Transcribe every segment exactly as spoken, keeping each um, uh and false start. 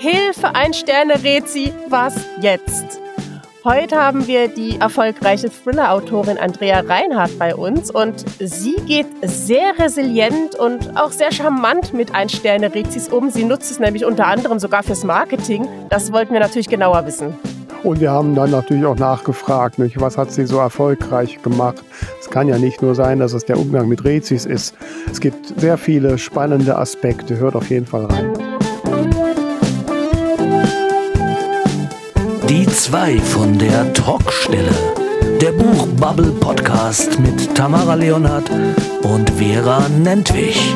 Hilfe, ein Sterne-Rezi, was jetzt? Heute haben wir die erfolgreiche Thriller-Autorin Andrea Reinhardt bei uns und sie geht sehr resilient und auch sehr charmant mit Ein-Sterne-Rezis um. Sie nutzt es nämlich unter anderem sogar fürs Marketing. Das wollten wir natürlich genauer wissen. Und wir haben dann natürlich auch nachgefragt, nicht? Was hat sie so erfolgreich gemacht? Es kann ja nicht nur sein, dass es der Umgang mit Rezis ist. Es gibt sehr viele spannende Aspekte. Hört auf jeden Fall rein. Die zwei von der Talkstelle. Der Buchbubble-Podcast mit Tamara Leonhardt und Vera Nentwich.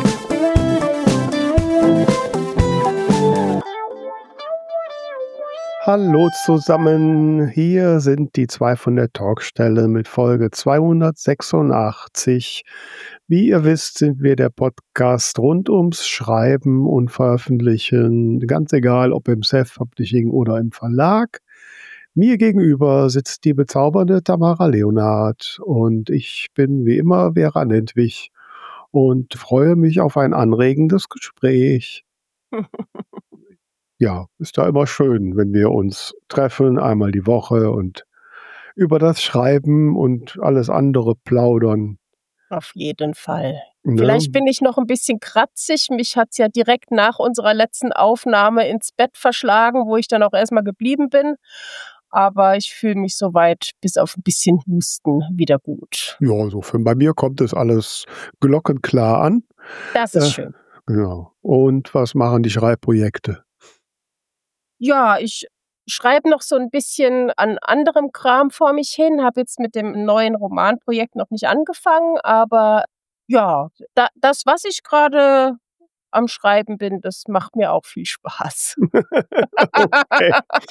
Hallo zusammen, hier sind die zwei von der Talkstelle mit Folge zweihundertsechsundachtzig. Wie ihr wisst, sind wir der Podcast rund ums Schreiben und Veröffentlichen, ganz egal ob im Self-Publishing oder im Verlag. Mir gegenüber sitzt die bezaubernde Tamara Leonhardt und ich bin wie immer Vera Nentwich und freue mich auf ein anregendes Gespräch. Ja, ist da immer schön, wenn wir uns treffen, einmal die Woche und über das Schreiben und alles andere plaudern. Auf jeden Fall. Ne? Vielleicht bin ich noch ein bisschen kratzig. Mich hat es ja direkt nach unserer letzten Aufnahme ins Bett verschlagen, wo ich dann auch erstmal geblieben bin. Aber ich fühle mich soweit bis auf ein bisschen Husten wieder gut. Ja, so für bei mir kommt es alles glockenklar an. Das ist Äh, schön. Genau. Und was machen die Schreibprojekte? Ja, ich schreibe noch so ein bisschen an anderem Kram vor mich hin, habe jetzt mit dem neuen Romanprojekt noch nicht angefangen, aber ja, da, das, was ich gerade am Schreiben bin, das macht mir auch viel Spaß. Okay.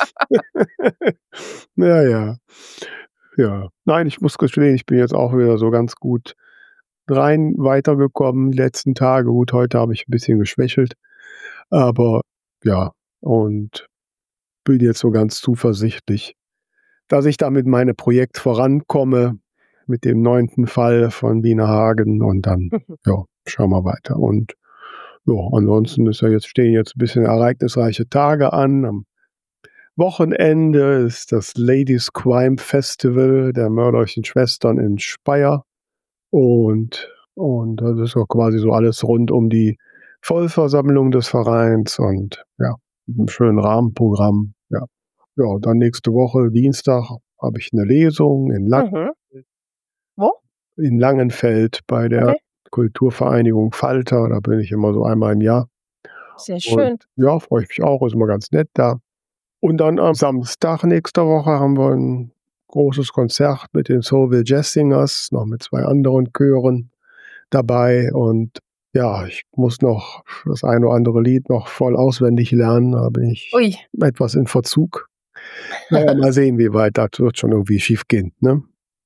Ja, ja. Ja. Nein, ich muss gestehen, ich bin jetzt auch wieder so ganz gut rein weitergekommen die letzten Tage. Gut, heute habe ich ein bisschen geschwächelt, aber ja, und bin jetzt so ganz zuversichtlich, dass ich damit meine Projekt vorankomme mit dem neunten Fall von Wiener Hagen und dann, ja, schauen wir weiter. Und ja, ansonsten ist ja jetzt, stehen jetzt ein bisschen ereignisreiche Tage an. Am Wochenende ist das Ladies Crime Festival der mörderlichen Schwestern in Speyer. Und, und das ist auch quasi so alles rund um die Vollversammlung des Vereins und ja, mit einem schönen Rahmenprogramm. Ja, ja, dann nächste Woche, Dienstag, habe ich eine Lesung in, Lang Mhm. Wo? in Langenfeld bei der Okay. Kulturvereinigung Falter. Da bin ich immer so einmal im Jahr. Sehr schön. Und ja, freue ich mich auch, ist immer ganz nett da. Und dann am Samstag nächster Woche haben wir ein großes Konzert mit den Soulville Jazz Singers, noch mit zwei anderen Chören dabei. Und ja, ich muss noch das eine oder andere Lied noch voll auswendig lernen. Da bin ich Ui. etwas in Verzug. Naja, mal sehen, wie weit. Das wird schon irgendwie schief gehen. Ne?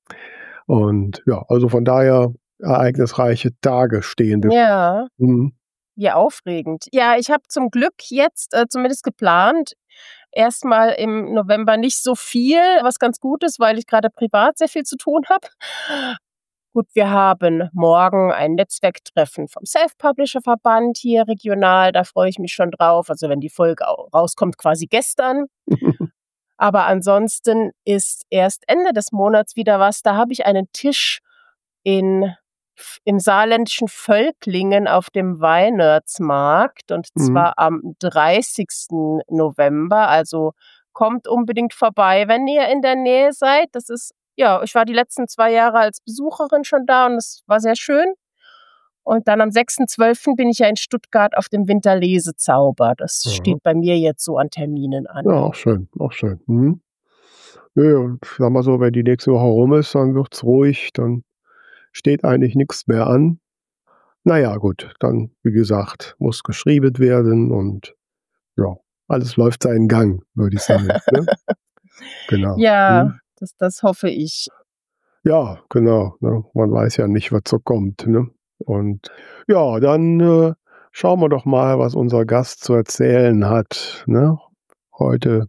Und ja, also von daher ereignisreiche Tage stehen bevor. Ja, Mhm. wie aufregend. Ja, ich habe zum Glück jetzt äh, zumindest geplant, erstmal im November nicht so viel, was ganz gut ist, weil ich gerade privat sehr viel zu tun habe. Gut, wir haben morgen ein Netzwerktreffen vom Self-Publisher-Verband hier regional. Da freue ich mich schon drauf. Also wenn die Folge au- rauskommt, quasi gestern. Aber ansonsten ist erst Ende des Monats wieder was. Da habe ich einen Tisch in, im saarländischen Völklingen auf dem Weinertsmarkt. Und Mhm. zwar am dreißigsten November. Also kommt unbedingt vorbei, wenn ihr in der Nähe seid. Das ist, ja, ich war die letzten zwei Jahre als Besucherin schon da und es war sehr schön. Und dann am sechsten zwölften bin ich ja in Stuttgart auf dem Winterlesezauber. Das Aha. steht bei mir jetzt so an Terminen an. Ja, auch schön, auch schön. Mhm. Nö, und sag mal so, wenn die nächste Woche rum ist, dann wird's ruhig, dann steht eigentlich nichts mehr an. Naja, gut, dann, wie gesagt, muss geschrieben werden und ja, alles läuft seinen Gang, würde ich sagen. Ne? Genau. Ja, Mhm. das, das hoffe ich. Ja, genau. Ne? Man weiß ja nicht, was so kommt. Ne? Und ja, dann äh, schauen wir doch mal, was unser Gast zu erzählen hat. Ne? Heute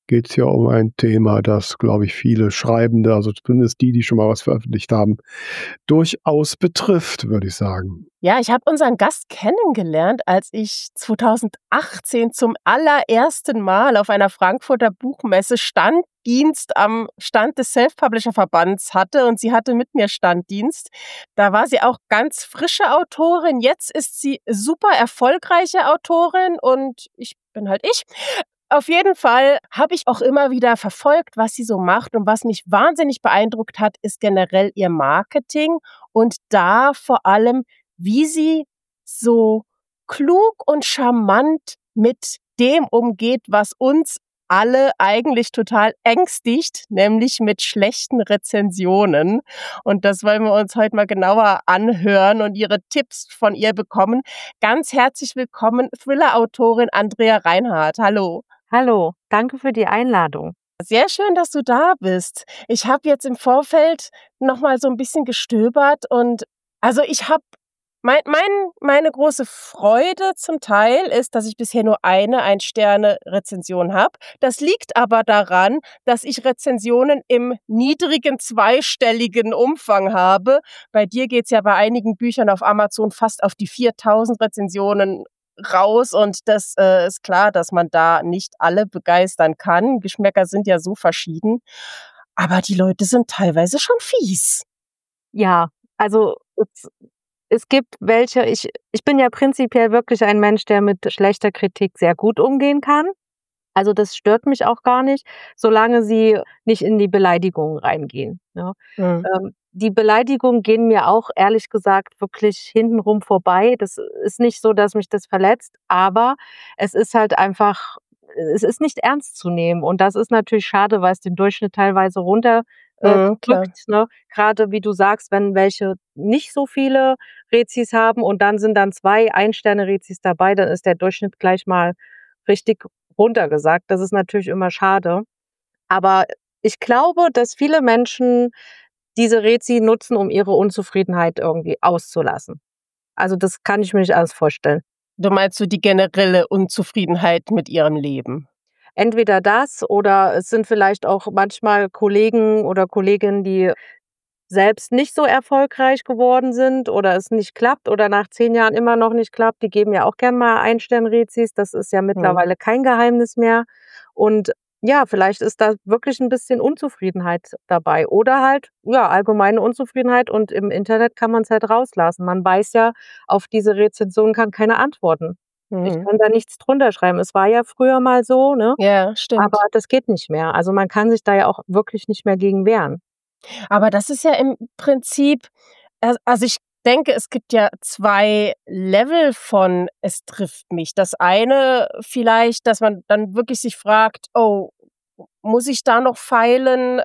geht es ja um ein Thema, das, glaube ich, viele Schreibende, also zumindest die, die schon mal was veröffentlicht haben, durchaus betrifft, würde ich sagen. Ja, ich habe unseren Gast kennengelernt, als ich zweitausendachtzehn zum allerersten Mal auf einer Frankfurter Buchmesse Standdienst am Stand des Self-Publisher-Verbands hatte und sie hatte mit mir Standdienst. Da war sie auch ganz frische Autorin. Jetzt ist sie super erfolgreiche Autorin und ich bin halt ich. Auf jeden Fall habe ich auch immer wieder verfolgt, was sie so macht, und was mich wahnsinnig beeindruckt hat, ist generell ihr Marketing und da vor allem, wie sie so klug und charmant mit dem umgeht, was uns alle eigentlich total ängstigt, nämlich mit schlechten Rezensionen. Und das wollen wir uns heute mal genauer anhören und ihre Tipps von ihr bekommen. Ganz herzlich willkommen, Thriller-Autorin Andrea Reinhardt. Hallo. Hallo, danke für die Einladung. Sehr schön, dass du da bist. Ich habe jetzt im Vorfeld noch mal so ein bisschen gestöbert und also ich habe mein, mein, meine große Freude zum Teil ist, dass ich bisher nur eine Ein-Sterne-Rezension habe. Das liegt aber daran, dass ich Rezensionen im niedrigen zweistelligen Umfang habe. Bei dir geht's ja bei einigen Büchern auf Amazon fast auf die viertausend Rezensionen raus und das äh, ist klar, dass man da nicht alle begeistern kann. Geschmäcker sind ja so verschieden, aber die Leute sind teilweise schon fies. Ja, also es, es gibt welche, ich, ich bin ja prinzipiell wirklich ein Mensch, der mit schlechter Kritik sehr gut umgehen kann. Also das stört mich auch gar nicht, solange sie nicht in die Beleidigungen reingehen. Ja. Mhm. Ähm, die Beleidigungen gehen mir auch ehrlich gesagt wirklich hintenrum vorbei. Das ist nicht so, dass mich das verletzt, aber es ist halt einfach, es ist nicht ernst zu nehmen. Und das ist natürlich schade, weil es den Durchschnitt teilweise runter äh, Mhm, klar. drückt, ne? Gerade wie du sagst, wenn welche nicht so viele Rezis haben und dann sind dann zwei Ein-Sterne-Rezis dabei, dann ist der Durchschnitt gleich mal richtig runtergesagt. Das ist natürlich immer schade. Aber ich glaube, dass viele Menschen diese Rezi nutzen, um ihre Unzufriedenheit irgendwie auszulassen. Also das kann ich mir nicht alles vorstellen. Du meinst so die generelle Unzufriedenheit mit ihrem Leben? Entweder das oder es sind vielleicht auch manchmal Kollegen oder Kolleginnen, die selbst nicht so erfolgreich geworden sind oder es nicht klappt oder nach zehn Jahren immer noch nicht klappt. Die geben ja auch gern mal Ein-Stern-Rezis. Das ist ja mittlerweile kein Geheimnis mehr. Und ja, vielleicht ist da wirklich ein bisschen Unzufriedenheit dabei oder halt, ja, allgemeine Unzufriedenheit und im Internet kann man es halt rauslassen. Man weiß ja, auf diese Rezension kann keine antworten. Ich Mhm. kann da nichts drunter schreiben. Es war ja früher mal so, ne? Ja, stimmt. Aber das geht nicht mehr. Also man kann sich da ja auch wirklich nicht mehr gegen wehren. Aber das ist ja im Prinzip, al also ich denke, es gibt ja zwei Level von „es trifft mich“. Das eine vielleicht, dass man dann wirklich sich fragt: „Oh, muss ich da noch feilen?“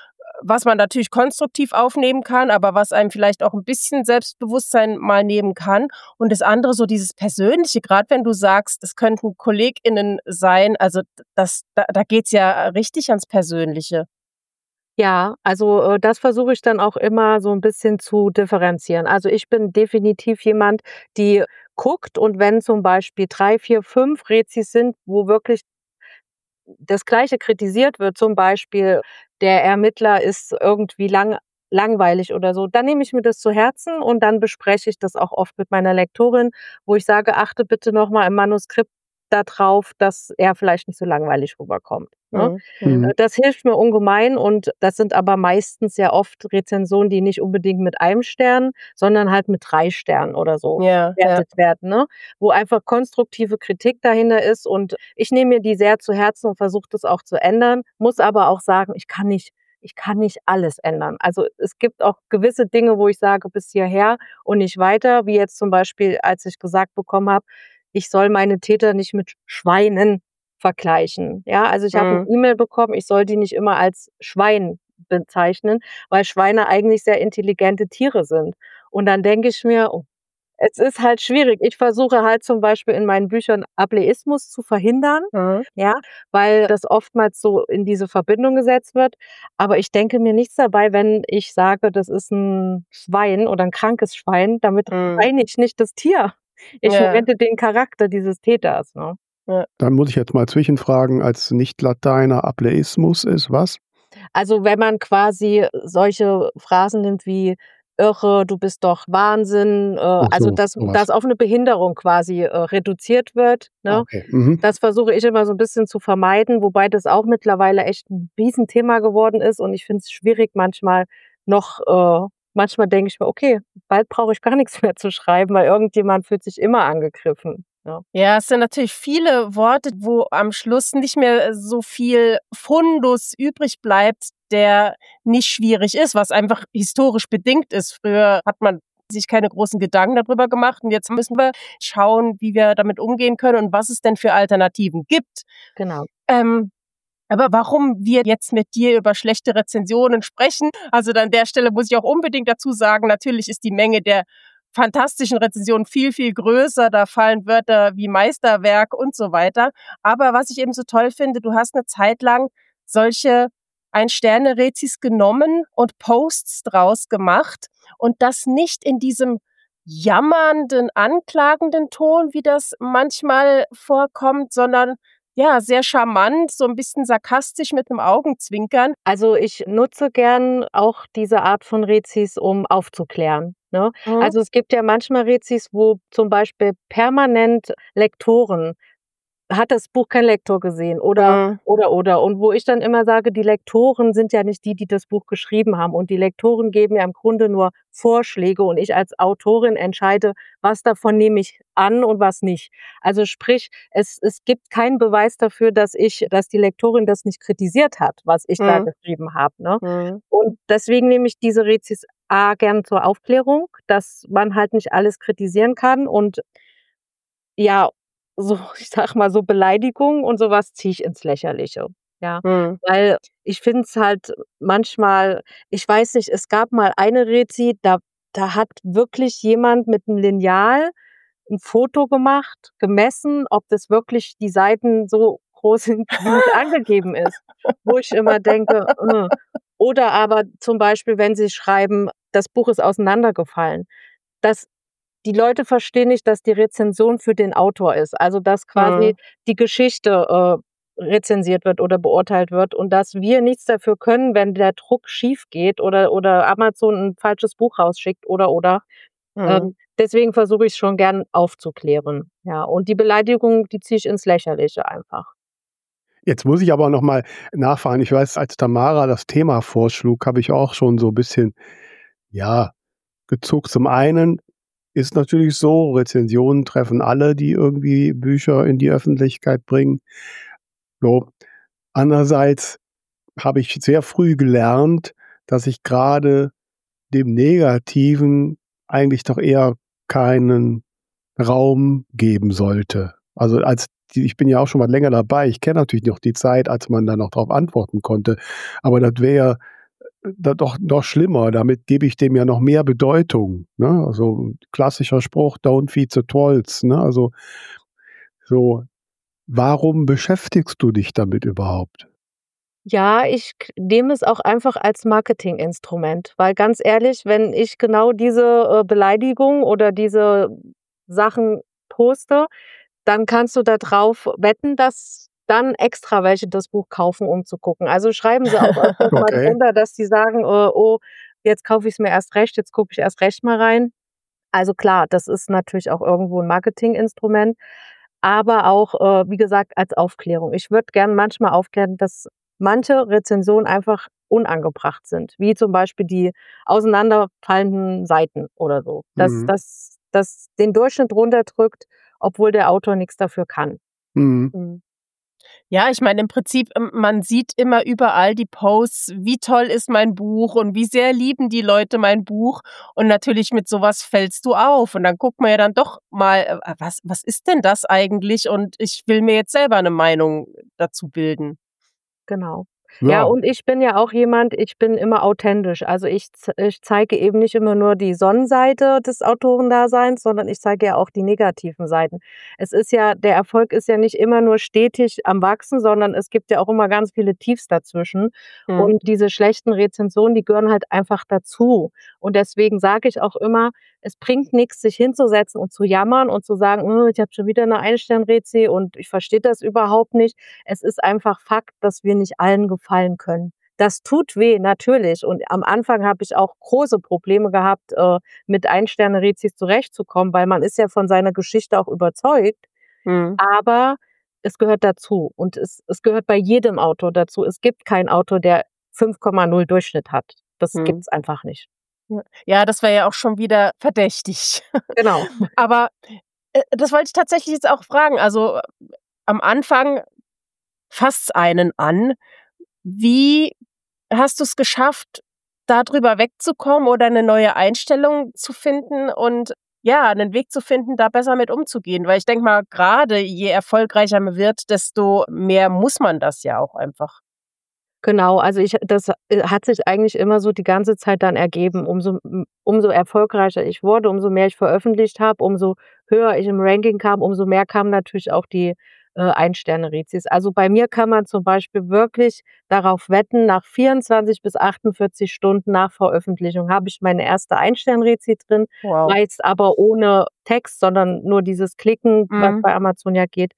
Was man natürlich konstruktiv aufnehmen kann, aber was einem vielleicht auch 'n bisschen Selbstbewusstsein mal nehmen kann. Und das andere so dieses Persönliche, grad wenn du sagst, es könnten KollegInnen sein, also d das da da geht's ja richtig ans Persönliche. Ja, also, äh, das versuche ich dann auch immer so 'n bisschen zu differenzieren. Also, ich bin definitiv jemand, die guckt und wenn zum Beispiel drei, vier, fünf Rezis sind, wo wirklich das Gleiche kritisiert wird, zum Beispiel der Ermittler ist irgendwie lang langweilig oder so, dann nehme ich mir das zu Herzen und dann bespreche ich das auch oft mit meiner Lektorin, wo ich sage: „Achte bitte noch mal im Manuskript da drauf, dass er vielleicht nicht so langweilig rüberkommt“, ne? Mhm, mhm. Mhm. Äh, das hilft mir ungemein und das sind aber meistens ja oft Rezensionen, die nicht unbedingt mit einem Stern, sondern halt mit drei Sternen oder so Ja, ja. bewertet werden, ne? Wo einfach konstruktive Kritik dahinter ist und ich nehme mir die sehr zu Herzen und versuche das auch zu ändern, muss aber auch sagen, ich kann nicht ich kann nicht alles ändern. Also, es gibt auch gewisse Dinge, wo ich sage: „Bis hierher und nicht weiter“, wie jetzt zum Beispiel, als ich gesagt bekommen habe, ich soll meine Täter nicht mit Schweinen vergleichen. Ja, also ich habe 'ne Mhm. E-Mail bekommen, ich soll die nicht immer als Schwein bezeichnen, weil Schweine eigentlich sehr intelligente Tiere sind. Und dann denke ich mir: „Oh, es ist halt schwierig.“ Ich versuche halt zum Beispiel in meinen Büchern Ableismus zu verhindern, Mhm. ja, weil das oftmals so in diese Verbindung gesetzt wird. Aber ich denke mir nichts dabei, wenn ich sage, das ist 'n Schwein oder 'n krankes Schwein, damit Mhm. meine ich nicht das Tier. Ich Ja. meinte den Charakter dieses Täters, ne? Ja. Dann muss ich jetzt mal zwischenfragen, als Nicht-Lateiner Ableismus ist was? Also, wenn man quasi solche Phrasen nimmt wie „irre, du bist doch Wahnsinn“, äh, Ach also so, dass so was. dass auf 'ne Behinderung quasi, äh, reduziert wird, Ah, ne? okay. Mhm. Das versuche ich immer so 'n bisschen zu vermeiden, wobei das auch mittlerweile echt 'n Riesenthema geworden ist und ich finde es schwierig manchmal noch äh, manchmal denke ich mir: „Okay, bald brauche ich gar nix mehr zu schreiben, weil irgendjemand fühlt sich immer angegriffen“, ja. Ja, es sind natürlich viele Worte, wo am Schluss nicht mehr so viel Fundus übrig bleibt, der nicht schwierig ist, was einfach historisch bedingt ist. Früher hat man sich keine großen Gedanken darüber gemacht und jetzt müssen wir schauen, wie wir damit umgehen können und was es denn für Alternativen gibt. Genau. Ähm, aber warum wir jetzt mit dir über schlechte Rezensionen sprechen, also an der Stelle muss ich auch unbedingt dazu sagen, natürlich ist die Menge der fantastischen Rezensionen viel, viel größer, da fallen Wörter wie Meisterwerk und so weiter. Aber was ich eben so toll finde, du hast 'ne Zeit lang solche Ein-Sterne-Rezis genommen und Posts draus gemacht und das nicht in diesem jammernden, anklagenden Ton, wie das manchmal vorkommt, sondern ja, sehr charmant, so 'n bisschen sarkastisch mit 'nem Augenzwinkern. Also, ich nutze gern auch diese Art von Rezis, um aufzuklären, ne? Mhm. Also, es gibt ja manchmal Rezis, wo zum Beispiel permanent Lektoren „Hat das Buch kein Lektor gesehen“ oder, Mhm. oder, oder. Und wo ich dann immer sage, die Lektoren sind ja nicht die, die das Buch geschrieben haben und die Lektoren geben ja im Grunde nur Vorschläge und ich als Autorin entscheide, was davon nehme ich an und was nicht. Also sprich, es es gibt keinen Beweis dafür, dass ich dass die Lektorin das nicht kritisiert hat, was ich da Mhm. geschrieben habe, ne? Mhm. Und deswegen nehme ich diese Rezis A gern zur Aufklärung, dass man halt nicht alles kritisieren kann und ja, so ich sage mal, so Beleidigungen und so was ziehe ich ins Lächerliche, ja. Mhm. Weil ich finde es halt manchmal ich weiß nicht, es gab mal eine Rezi, da da hat wirklich jemand mit 'm Lineal 'n Foto gemacht, gemessen, ob das wirklich die Seiten so groß sind, wie es angegeben ist, wo ich immer denke: „Äh.“ Oder aber zum Beispiel, wenn sie schreiben: „Das Buch ist auseinandergefallen.“ Das die Leute verstehen nicht, dass die Rezension für den Autor ist. Also, dass quasi Mhm. die Geschichte, äh, rezensiert wird oder beurteilt wird und dass wir nichts dafür können, wenn der Druck schiefgeht oder oder Amazon 'n falsches Buch rausschickt oder, oder. Mhm. Ähm, deswegen versuche ich's schon gern aufzuklären, ja. Und die Beleidigung, die ziehe ich ins Lächerliche einfach. Jetzt muss ich aber noch mal nachfragen. Ich weiß, als Tamara das Thema vorschlug, habe ich auch schon so bisschen, ja, gezuckt. Zum einen ist natürlich so, Rezensionen treffen alle, die irgendwie Bücher in die Öffentlichkeit bringen. So. Andererseits habe ich sehr früh gelernt, dass ich grade dem Negativen eigentlich doch eher keinen Raum geben sollte. Also, als die ich bin ja auch schon mal länger dabei. Ich kenne natürlich noch die Zeit, als man da noch drauf antworten konnte. Aber das wäre, äh, da doch noch schlimmer. Damit gebe ich dem ja noch mehr Bedeutung, ne? Also, klassischer Spruch: „Don't feed the trolls“, ne? Also so. Warum beschäftigst du dich damit überhaupt? Ja, ich k nehme es auch einfach als Marketinginstrument, weil ganz ehrlich, wenn ich genau diese, äh, Beleidigung oder diese Sachen poste, dann kannst du da drauf wetten, dass dann extra welche das Buch kaufen, um zu gucken. Also, schreiben sie auch öfters mal Okay. drunter, dass sie sagen: „Äh, oh, jetzt kaufe ich's mir erst recht, jetzt gucke ich erst recht mal rein.“ Also klar, das ist natürlich auch irgendwo 'n Marketinginstrument, aber auch, äh, wie gesagt, als Aufklärung. Ich würde gern manchmal aufklären, dass manche Rezensionen einfach unangebracht sind, wie zum Beispiel die auseinanderfallenden Seiten oder so. Dass Mhm. das das den Durchschnitt runterdrückt, obwohl der Autor nix dafür kann. Mhm. Mhm. Ja, ich meine, im Prinzip, ähm, man sieht immer überall die Posts: „Wie toll ist mein Buch und wie sehr lieben die Leute mein Buch?“ Und natürlich mit so was fällst du auf und dann guckt man ja dann doch mal: „Äh, was was ist denn das eigentlich?“ Und ich will mir jetzt selber 'ne Meinung dazu bilden. Genau. Ja, Ja. und ich bin ja auch jemand, ich bin immer authentisch. Also, ich z ich zeige eben nicht immer nur die Sonnenseite des Autorendaseins, sondern ich zeige ja auch die negativen Seiten. Es ist ja der Erfolg ist ja nicht immer nur stetig am Wachsen, sondern es gibt ja auch immer ganz viele Tiefs dazwischen. Mhm. Und diese schlechten Rezensionen, die gehören halt einfach dazu. Und deswegen sage ich auch immer: es bringt nichts, sich hinzusetzen und zu jammern und zu sagen, "Oh, ich habe schon wieder eine Ein-Stern-Rätsel und ich verstehe das überhaupt nicht." Es ist einfach Fakt, dass wir nicht allen gefallen können. Das tut weh, natürlich. Und am Anfang habe ich auch große Probleme gehabt, äh, mit Ein-Sterne-Rätsels zurechtzukommen, weil man ist ja von seiner Geschichte auch überzeugt. Mhm. Aber es gehört dazu und es es gehört bei jedem Autor dazu. Es gibt keinen Autor, der fünf Komma null Durchschnitt hat. Das Mhm. gibt's einfach nicht. Ja. Ja, das wäre ja auch schon wieder verdächtig. Genau. Aber, äh, das wollte ich tatsächlich jetzt auch fragen. Also, äh, am Anfang fasst's einen an. Wie hast du's geschafft, da drüber wegzukommen oder 'ne neue Einstellung zu finden und, ja, 'nen Weg zu finden, da besser mit umzugehen? Weil ich denke mal, grade je erfolgreicher man wird, desto mehr muss man das ja auch einfach. Genau, also ich das, äh, hat sich eigentlich immer so die ganze Zeit dann ergeben. Umso m umso erfolgreicher ich wurde, umso mehr ich veröffentlicht habe, umso höher ich im Ranking kam, umso mehr kamen natürlich auch die, äh, Ein-Sterne-Rätsels. Also, bei mir kann man zum Beispiel wirklich darauf wetten, nach vierundzwanzig bis achtundvierzig Stunden nach Veröffentlichung habe ich meine erste Ein-Sterne-Rätsel drin, Wow. meist aber ohne Text, sondern nur dieses Klicken, was Mhm. bei Amazon ja geht.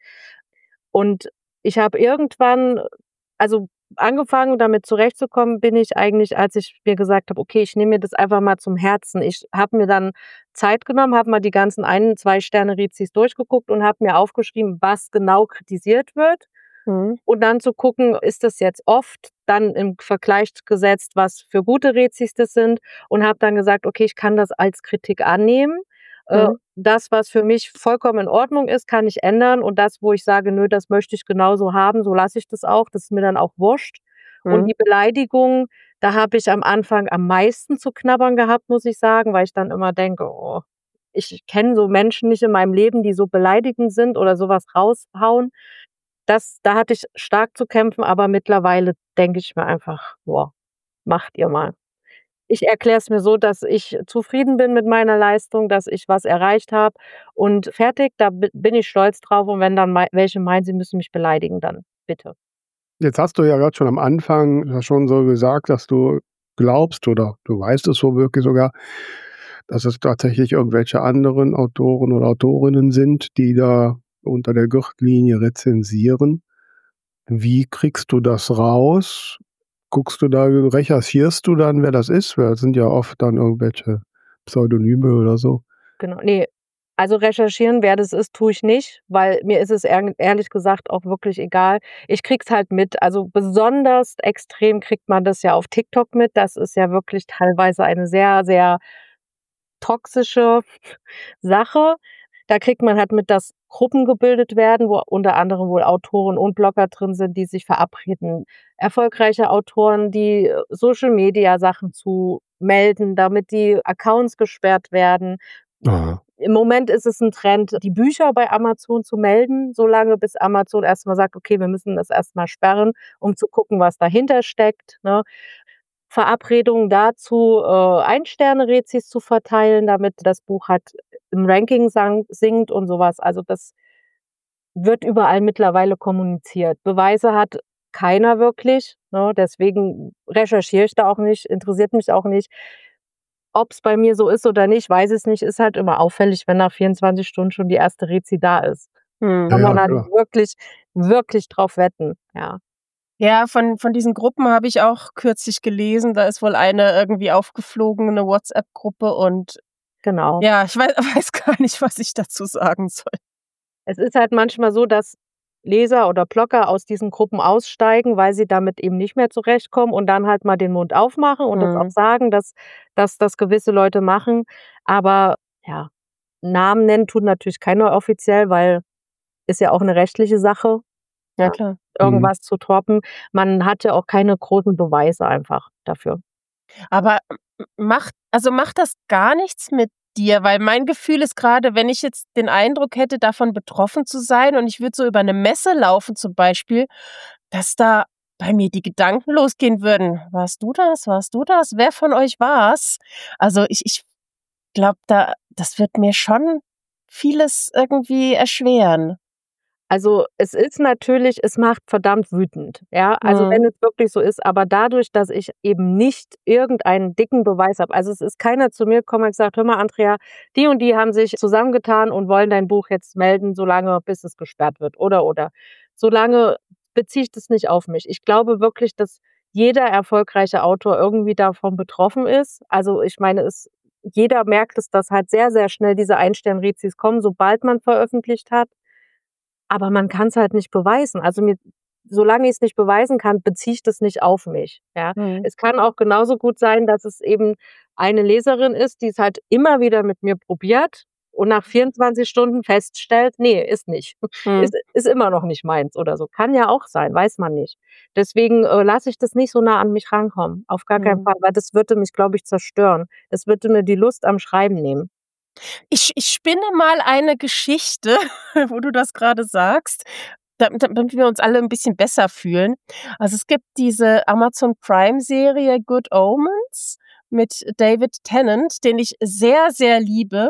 Und ich habe irgendwann also, angefangen, damit zurechtzukommen bin ich eigentlich, als ich mir gesagt habe: „Okay, ich nehme mir das einfach mal zum Herzen." Ich habe mir dann Zeit genommen, habe mal die ganzen Ein Zwei-Sterne-Rätsels durchgeguckt und habe mir aufgeschrieben, was genau kritisiert wird. Mhm. Und dann zu gucken, ist das jetzt oft, dann im Vergleich gesetzt, was für gute Rätsels das sind und habe dann gesagt: „Okay, ich kann das als Kritik annehmen. Äh, Mhm. das, was für mich vollkommen in Ordnung ist, kann ich ändern und das, wo ich sage: ‚Nö, das möchte ich genauso haben', so lasse ich das auch. Das ist mir dann auch wurscht." Und Mhm. die Beleidigung, da habe ich am Anfang am meisten zu knabbern gehabt, muss ich sagen, weil ich dann immer denke: „Oh, ich kenne so Menschen nicht in meinem Leben, die so beleidigend sind oder so was raushauen." Das da hatte ich stark zu kämpfen, aber mittlerweile denke ich mir einfach: „Boah, macht ihr mal." Ich erkläre es mir so, dass ich zufrieden bin mit meiner Leistung, dass ich was erreicht habe und fertig, da bi bin ich stolz drauf und wenn dann mei welche meinen, sie müssen mich beleidigen, dann bitte. Jetzt hast du ja grad schon am Anfang ja schon so gesagt, dass du glaubst oder du weißt es womöglich sogar, dass es tatsächlich irgendwelche anderen Autoren oder Autorinnen sind, die da unter der Gürtellinie rezensieren. Wie kriegst du das raus? Guckst du da recherchierst du dann, wer das ist? Weil das sind ja oft dann irgendwelche Pseudonyme oder so. Genau, ne, also recherchieren, wer das ist, tue ich nicht, weil mir ist es ehrl ehrlich gesagt auch wirklich egal. Ich kriege es halt mit. Also, besonders extrem kriegt man das ja auf TikTok mit. Das ist ja wirklich teilweise eine sehr, sehr toxische Sache. Da kriegt man halt mit, dass Gruppen gebildet werden, wo unter anderem wohl Autoren und Blogger drin sind, die sich verabreden. Erfolgreiche Autoren, die Social-Media-Sachen zu melden, damit die Accounts gesperrt werden. Aha. Im Moment ist es 'n Trend, die Bücher bei Amazon zu melden, solange bis Amazon erst mal sagt: „Okay, wir müssen das erst mal sperren", um zu gucken, was dahinter steckt, ne? Verabredungen dazu, äh, Ein-Sterne-Rätsels zu verteilen, damit das Buch halt im Ranking sank sinkt und so was. Also, das wird überall mittlerweile kommuniziert. Beweise hat keiner wirklich, ne? Deswegen recherchiere ich da auch nicht, interessiert mich auch nicht. Ob's bei mir so ist oder nicht, weiß ich's nicht. Ist halt immer auffällig, wenn nach vierundzwanzig Stunden schon die erste Rätsel da ist. Mhm. Ja, Kann man ja, dann klar. wirklich, wirklich drauf wetten, ja. Ja, von von diesen Gruppen habe ich auch kürzlich gelesen. Da ist wohl eine irgendwie aufgeflogen, 'ne WhatsApp-Gruppe und Genau. ja, ich wei weiß gar nicht, was ich dazu sagen soll. Es ist halt manchmal so, dass Leser oder Blogger aus diesen Gruppen aussteigen, weil sie damit eben nicht mehr zurechtkommen und dann halt mal den Mund aufmachen und das auch Mhm. sagen, dass dass das gewisse Leute machen. Aber ja, Namen nennen tut natürlich keiner offiziell, weil ist ja auch 'ne rechtliche Sache, Ja, ja, klar. Mhm. irgendwas zu droppen. Man hat ja auch keine großen Beweise einfach dafür. Aber m m macht also, macht das gar nichts mit dir? Weil mein Gefühl ist grade, wenn ich jetzt den Eindruck hätte, davon betroffen zu sein und ich würde so über 'ne Messe laufen zum Beispiel, dass da bei mir die Gedanken losgehen würden: „Warst du das? Warst du das? Wer von euch war's?“ Also, ich ich glaube, da das wird mir schon vieles irgendwie erschweren. Also, es ist natürlich es macht verdammt wütend, ja? Also, wenn Mhm. es wirklich so ist, aber dadurch, dass ich eben nicht irgendeinen dicken Beweis habe, also, es ist keiner zu mir gekommen und gesagt: „Hör mal, Andrea, die und die haben sich zusammengetan und wollen dein Buch jetzt melden, solange bis es gesperrt wird“, oder, oder. Solange beziehe ich das nicht auf mich. Ich glaube wirklich, dass jeder erfolgreiche Autor irgendwie davon betroffen ist. Also, ich meine, es jeder merkt es, dass halt sehr, sehr schnell diese Ein-Stern-Rezis kommen, sobald man veröffentlicht hat. Aber man kann's halt nicht beweisen. Also, mir solange ich's nicht beweisen kann, beziehe ich das nicht auf mich, ja? Mhm. Es kann auch genauso gut sein, dass es eben eine Leserin ist, die's halt immer wieder mit mir probiert und nach vierundzwanzig Stunden feststellt: „Ne, ist nicht. Mhm. Ist ist immer noch nicht meins“, oder so. Kann ja auch sein, weiß man nicht. Deswegen, äh, lasse ich das nicht so nah an mich rankommen, auf gar keinen Mhm. Fall, weil das würde mich, glaube ich, zerstören. Das würde mir die Lust am Schreiben nehmen. Ich ich spinne mal eine Geschichte, wo du das grade sagst, da damit wir uns alle 'n bisschen besser fühlen. Also, es gibt diese Amazon-Prime-Serie „Good Omens“ mit David Tennant, den ich sehr, sehr liebe.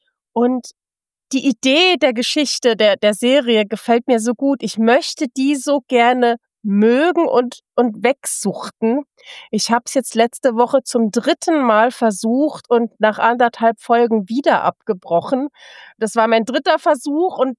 Und die Idee der Geschichte, der der Serie gefällt mir so gut. Ich möchte die so gerne mögen und und wegsuchten. Ich habe es jetzt letzte Woche zum dritten Mal versucht und nach anderthalb Folgen wieder abgebrochen. Das war mein dritter Versuch und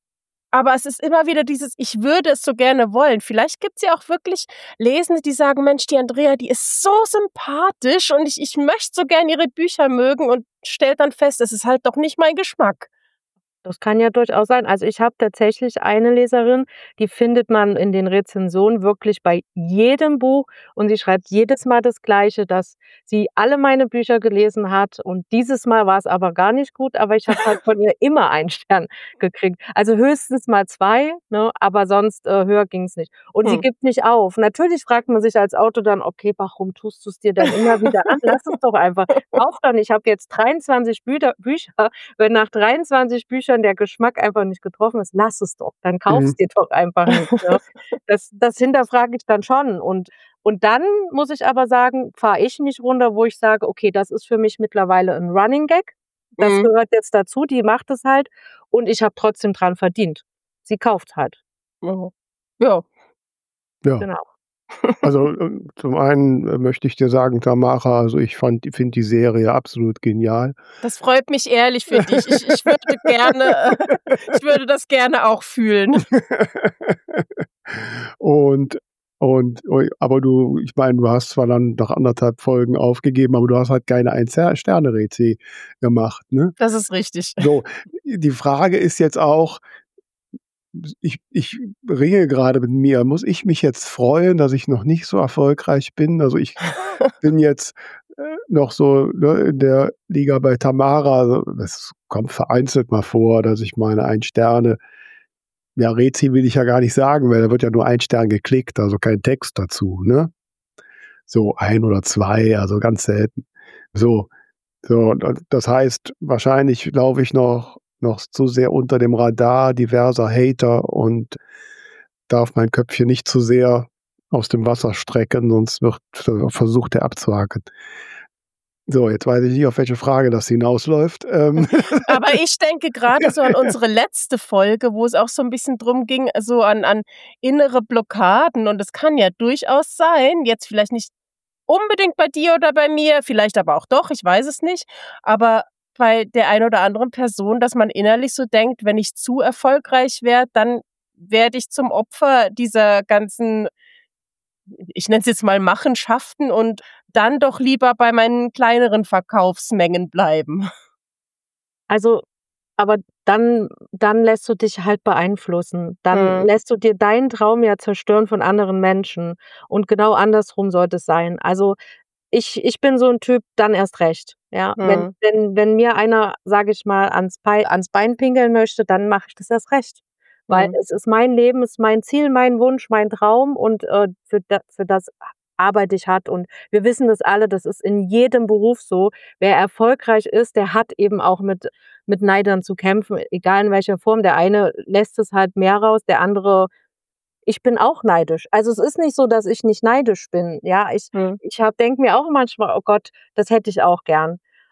aber es ist immer wieder dieses: „Ich würde es so gerne wollen.“ Vielleicht gibt's ja auch wirklich Lesende, die sagen: „Mensch, die Andrea, die ist so sympathisch und ich ich möchte so gern ihre Bücher mögen“ und stellt dann fest, es ist halt doch nicht mein Geschmack. Das kann ja durchaus sein. Also, ich habe tatsächlich eine Leserin, die findet man in den Rezensionen wirklich bei jedem Buch und sie schreibt jedes Mal das Gleiche, dass sie alle meine Bücher gelesen hat und dieses Mal war's aber gar nicht gut, aber ich habe halt von ihr immer einen Stern gekriegt. Also, höchstens mal zwei, ne, aber sonst, äh, höher ging's nicht. Und sie Hm. gibt nicht auf. Natürlich fragt man sich als Autor dann: „Okay, warum tust du's dir dann immer wieder an? Lass es doch einfach. Kauf doch nicht.“ Ich habe jetzt dreiundzwanzig Büder Bücher. Wenn nach dreiundzwanzig Büchern der Geschmack einfach nicht getroffen ist, lass es doch. Dann kauf's Mhm. dir doch einfach nicht, ne? Das das hinterfrage ich dann schon. Und und dann muss ich aber sagen, fahre ich mich runter, wo ich sage: „Okay, das ist für mich mittlerweile 'n Running Gag. Das Mhm. gehört jetzt dazu, die macht es halt und ich habe trotzdem dran verdient. Sie kauft's halt.“ Mhm. Ja. Ja. Genau. Also, äh, zum einen, äh, möchte ich dir sagen, Tamara, also, ich fand die finde die Serie absolut genial. Das freut mich ehrlich für dich. Ich ich würde gerne ich würde das gerne auch fühlen. Und und ui aber du ich meine, du hast zwar dann nach anderthalb Folgen aufgegeben, aber du hast halt keine ein Zer Sterne-Rezi gemacht, ne? Das ist richtig. So, die Frage ist jetzt auch ich ich ringe grade mit mir. Muss ich mich jetzt freuen, dass ich noch nicht so erfolgreich bin? Also, ich bin jetzt, äh, noch so, ne, in der Liga bei Tamara. Also, das kommt vereinzelt mal vor, dass ich meine ein Sterne ja, Rezi will ich ja gar nicht sagen, weil da wird ja nur ein Stern geklickt, also, kein Text dazu, ne? So ein oder zwei, also, ganz selten. So so, und und das heißt, wahrscheinlich laufe ich noch noch zu sehr unter dem Radar diverser Hater und darf mein Köpfchen nicht zu sehr aus dem Wasser strecken, sonst wird ver versucht der abzuhacken. So, jetzt weiß ich nicht, auf welche Frage das hinausläuft. Ähm. Aber ich denke grade so an unsere letzte Folge, wo es auch so 'n bisschen drum ging, so an an innere Blockaden und es kann ja durchaus sein, jetzt vielleicht nicht unbedingt bei dir oder bei mir, vielleicht aber auch doch, ich weiß es nicht, aber bei der einen oder anderen Person, dass man innerlich so denkt: „Wenn ich zu erfolgreich werde, dann werde ich zum Opfer dieser ganzen“ ich nenne es jetzt mal Machenschaften und dann doch lieber bei meinen kleineren Verkaufsmengen bleiben. Also, aber dann dann lässt du dich halt beeinflussen. Dann Mhm. lässt du dir deinen Traum ja zerstören von anderen Menschen und genau andersrum sollte es sein. Also, ich ich bin so 'n Typ, dann erst recht, ja? Wenn Mhm. wenn wenn mir einer, sage ich mal, ans Bei ans Bein pinkeln möchte, dann mache ich das erst recht, weil Mhm. es ist mein Leben, es ist mein Ziel, mein Wunsch, mein Traum und, äh, für da für das arbeite ich hart und wir wissen das alle, das ist in jedem Beruf so. Wer erfolgreich ist, der hat eben auch mit mit Neidern zu kämpfen, egal in welcher Form. Der eine lässt es halt mehr raus, der andere ich bin auch neidisch. Also, es ist nicht so, dass ich nicht neidisch bin, ja? Ich Mhm. ich habe denke mir auch manchmal: „Oh Gott, das hätte ich auch gern.“ Ja.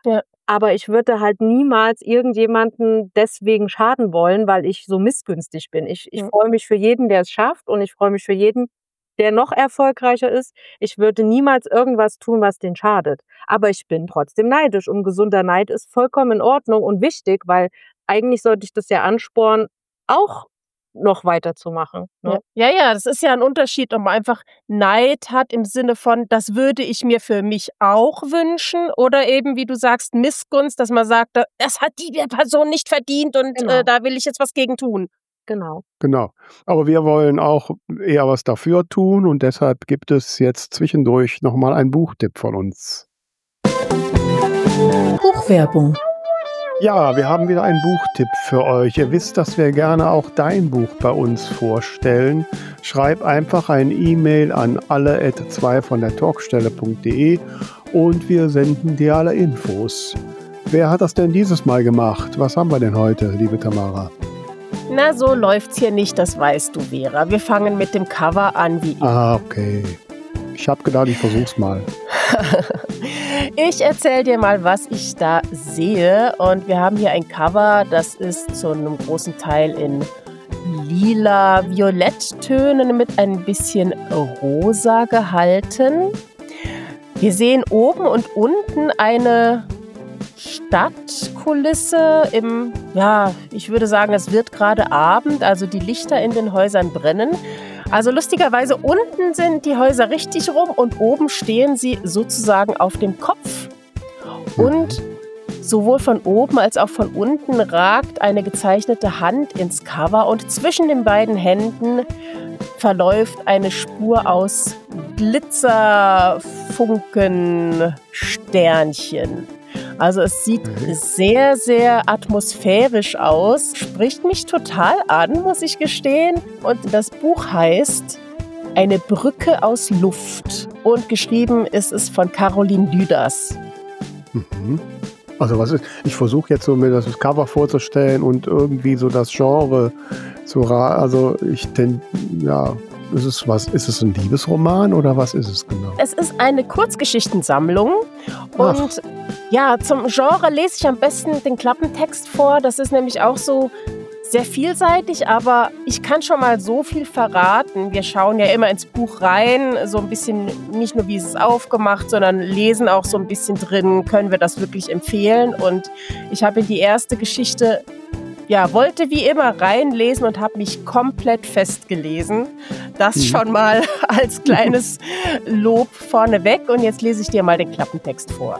Aber ich würde halt niemals irgendjemanden deswegen schaden wollen, weil ich so missgünstig bin. Ich ich Mhm. freue mich für jeden, der es schafft, und ich freue mich für jeden, der noch erfolgreicher ist. Ich würde niemals irgendwas tun, was den schadet. Aber ich bin trotzdem neidisch, und gesunder Neid ist vollkommen in Ordnung und wichtig, weil eigentlich sollte ich das ja anspornen, auch noch weiterzumachen, ne? Ja, ja, ja, das ist ja ein Unterschied, ob man einfach Neid hat im Sinne von, das würde ich mir für mich auch wünschen, oder eben, wie du sagst, Missgunst, dass man sagt, da- das hat die Person nicht verdient und Genau. äh, da will ich jetzt was gegen tun. Genau. Genau. Aber wir wollen auch eher was dafür tun und deshalb gibt es jetzt zwischendurch nochmal einen Buchtipp von uns. Buchwerbung. Ja, wir haben wieder einen Buchtipp für euch. Ihr wisst, dass wir gerne auch dein Buch bei uns vorstellen. Schreib einfach eine E-Mail an alle at zwei von der Talkstelle punkt de und wir senden dir alle Infos. Wer hat das denn dieses Mal gemacht? Was haben wir denn heute, liebe Tamara? Na, so läuft's hier nicht, das weißt du, Vera. Wir fangen mit dem Cover an, wie immer. Ah, okay. Ich habe gedacht, ich versuch's mal. Ich erzähle dir mal, was ich da sehe. Und wir haben hier ein Cover, das ist zu einem großen Teil in lila Violetttönen mit ein bisschen rosa gehalten. Wir sehen oben und unten eine Stadtkulisse im, ja, ich würde sagen, es wird gerade Abend, also die Lichter in den Häusern brennen. Also lustigerweise, unten sind die Häuser richtig rum und oben stehen sie sozusagen auf dem Kopf. Und sowohl von oben als auch von unten ragt eine gezeichnete Hand ins Cover und zwischen den beiden Händen verläuft eine Spur aus Glitzerfunkensternchen. Also es sieht sehr, sehr atmosphärisch aus, spricht mich total an, muss ich gestehen. Und das Buch heißt Eine Brücke aus Luft und geschrieben ist es von Caroline Lüders. Mhm. Also was ist, ich versuche jetzt so mir das Cover vorzustellen und irgendwie so das Genre zu ra- also ich denn, ja, ist es was, ist es ein Liebesroman oder was ist es genau? Es ist eine Kurzgeschichtensammlung und Ach. ja, zum Genre lese ich am besten den Klappentext vor. Das ist nämlich auch so sehr vielseitig, aber ich kann schon mal so viel verraten. Wir schauen ja immer ins Buch rein, so ein bisschen, nicht nur wie ist es aufgemacht, sondern lesen auch so ein bisschen drin, können wir das wirklich empfehlen. Und ich habe in die erste Geschichte, ja, wollte wie immer reinlesen und habe mich komplett festgelesen. Das schon mal als kleines Lob vorneweg. Und jetzt lese ich dir mal den Klappentext vor.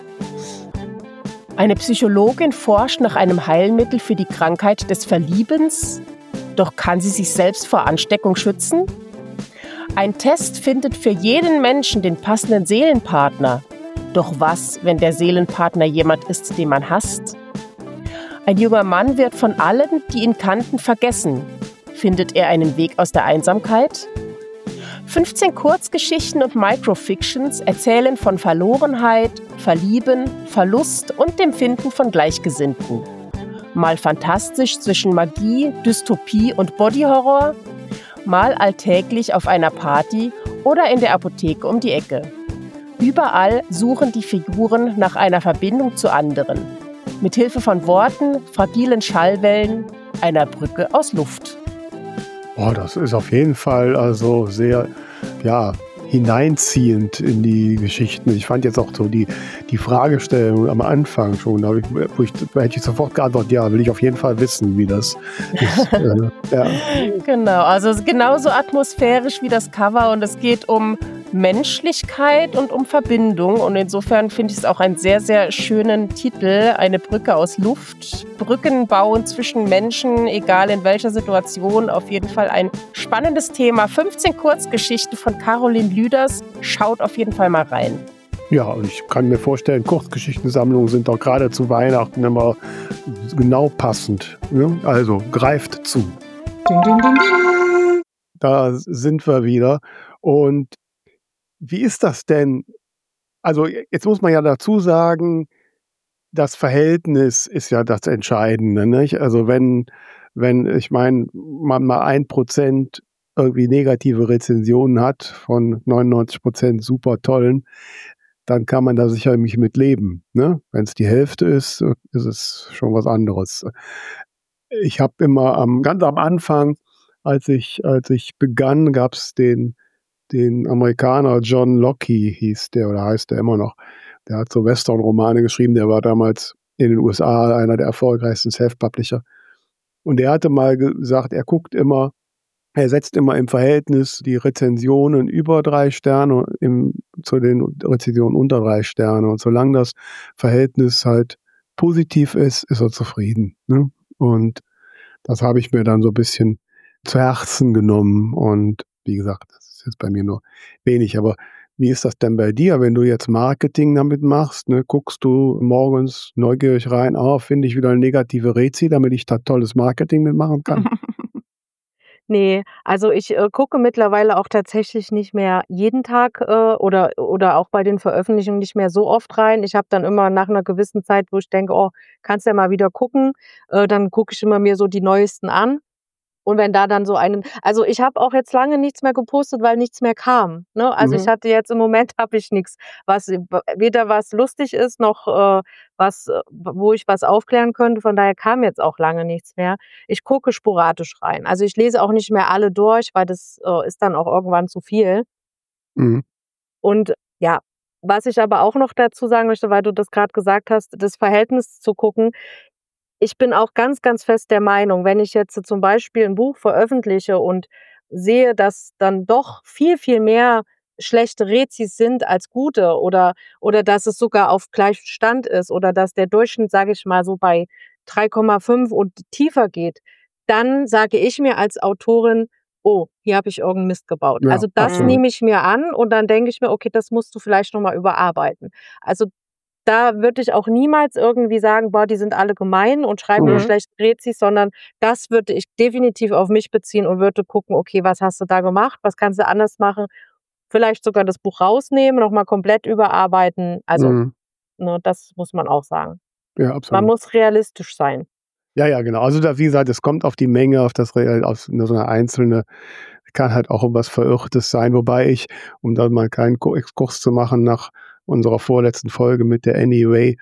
Eine Psychologin forscht nach einem Heilmittel für die Krankheit des Verliebens. Doch kann sie sich selbst vor Ansteckung schützen? Ein Test findet für jeden Menschen den passenden Seelenpartner. Doch was, wenn der Seelenpartner jemand ist, den man hasst? Ein junger Mann wird von allen, die ihn kannten, vergessen. Findet er einen Weg aus der Einsamkeit? fünfzehn Kurzgeschichten und Microfictions erzählen von Verlorenheit, Verlieben, Verlust und dem Finden von Gleichgesinnten. Mal fantastisch zwischen Magie, Dystopie und Bodyhorror, mal alltäglich auf einer Party oder in der Apotheke um die Ecke. Überall suchen die Figuren nach einer Verbindung zu anderen. Mit Hilfe von Worten, fragilen Schallwellen, einer Brücke aus Luft. Oh, das ist auf jeden Fall also sehr, ja, hineinziehend in die Geschichten. Ich fand jetzt auch so die, die Fragestellung am Anfang schon, da, ich, wo ich, da hätte ich sofort geantwortet, ja, will ich auf jeden Fall wissen, wie das ist. äh, ja. Genau, also genauso atmosphärisch wie das Cover und es geht um Menschlichkeit und um Verbindung und insofern finde ich es auch einen sehr, sehr schönen Titel, eine Brücke aus Luft, Brücken bauen zwischen Menschen, egal in welcher Situation, auf jeden Fall ein spannendes Thema. fünfzehn Kurzgeschichten von Caroline Lüders, schaut auf jeden Fall mal rein. Ja, und ich kann mir vorstellen, Kurzgeschichtensammlungen sind auch gerade zu Weihnachten immer genau passend. Ne? Also greift zu. Ding, ding, ding, ding. Da sind wir wieder. Und wie ist das denn? Also jetzt muss man ja dazu sagen, das Verhältnis ist ja das Entscheidende, nicht? Also wenn, wenn, ich meine, man mal ein Prozent irgendwie negative Rezensionen hat von neunundneunzig Prozent super tollen, dann kann man da sicherlich mit leben, ne? Wenn es die Hälfte ist, ist es schon was anderes. Ich habe immer am ganz am Anfang, als ich als ich begann, gab's den den Amerikaner John Lockey hieß der oder heißt der immer noch. Der hat so Western-Romane geschrieben, der war damals in den U S A einer der erfolgreichsten Self-Publisher. Und der hatte mal gesagt, er guckt immer er setzt immer im Verhältnis die Rezensionen über drei Sterne im zu den Rezensionen unter drei Sterne. Und solange das Verhältnis halt positiv ist, ist er zufrieden, ne? Und das habe ich mir dann so 'n bisschen zu Herzen genommen und wie gesagt, das ist jetzt bei mir nur wenig. Aber wie ist das denn bei dir, wenn du jetzt Marketing damit machst, ne? Guckst du morgens neugierig rein: „Oh, finde ich wieder 'ne negative Rezi, damit ich da tolles Marketing mitmachen kann?“ Ne, also ich, äh, gucke mittlerweile auch tatsächlich nicht mehr jeden Tag, äh, oder oder auch bei den Veröffentlichungen nicht mehr so oft rein. Ich habe dann immer nach 'ner gewissen Zeit, wo ich denke: „Oh, kannst ja mal wieder gucken.“ Äh, dann gucke ich immer mir so die neuesten an. Und wenn da dann so einen also ich habe auch jetzt lange nichts mehr gepostet, weil nichts mehr kam, ne? Also ich Mhm. hatte jetzt im Moment habe ich nix, was w weder was lustig ist, noch, äh, was, äh, wo ich was aufklären könnte. Von daher kam jetzt auch lange nichts mehr. Ich gucke sporadisch rein. Also ich lese auch nicht mehr alle durch, weil das, äh, ist dann auch irgendwann zu viel. Mhm. Und ja, was ich aber auch noch dazu sagen möchte, weil du das grad gesagt hast, das Verhältnis zu gucken. Ich bin auch ganz, ganz fest der Meinung, wenn ich jetzt zum Beispiel 'n Buch veröffentliche und sehe, dass dann doch viel, viel mehr schlechte Rezis sind als gute oder oder dass es sogar auf gleichem Stand ist oder dass der Durchschnitt, sage ich mal, so bei drei Komma fünf und tiefer geht, dann sage ich mir als Autorin: „Oh, hier habe ich irgend 'n Mist gebaut.“ Ja, Also das absolut. Mhm. nehme ich mir an und dann denke ich mir: „Okay, das musst du vielleicht noch mal überarbeiten.“ Also da würde ich auch niemals irgendwie sagen: „Boah, die sind alle gemein und schreiben nur Mhm. Mhm. schlechte Rezis“, sondern das würde ich definitiv auf mich beziehen und würde gucken: „Okay, was hast du da gemacht? Was kannst du anders machen?“ Vielleicht sogar das Buch rausnehmen, noch mal komplett überarbeiten. Also, Mhm. ne, das muss man auch sagen. Ja, Man absolut. muss realistisch sein. Ja, ja, genau. Also da wie gesagt, es kommt auf die Menge, auf das Real auf so 'ne einzelne kann halt auch was Verirrtes sein, wobei ich, um da mal 'n kleinen Ko Exkurs zu machen nach unserer vorletzten Folge mit der Annie Ray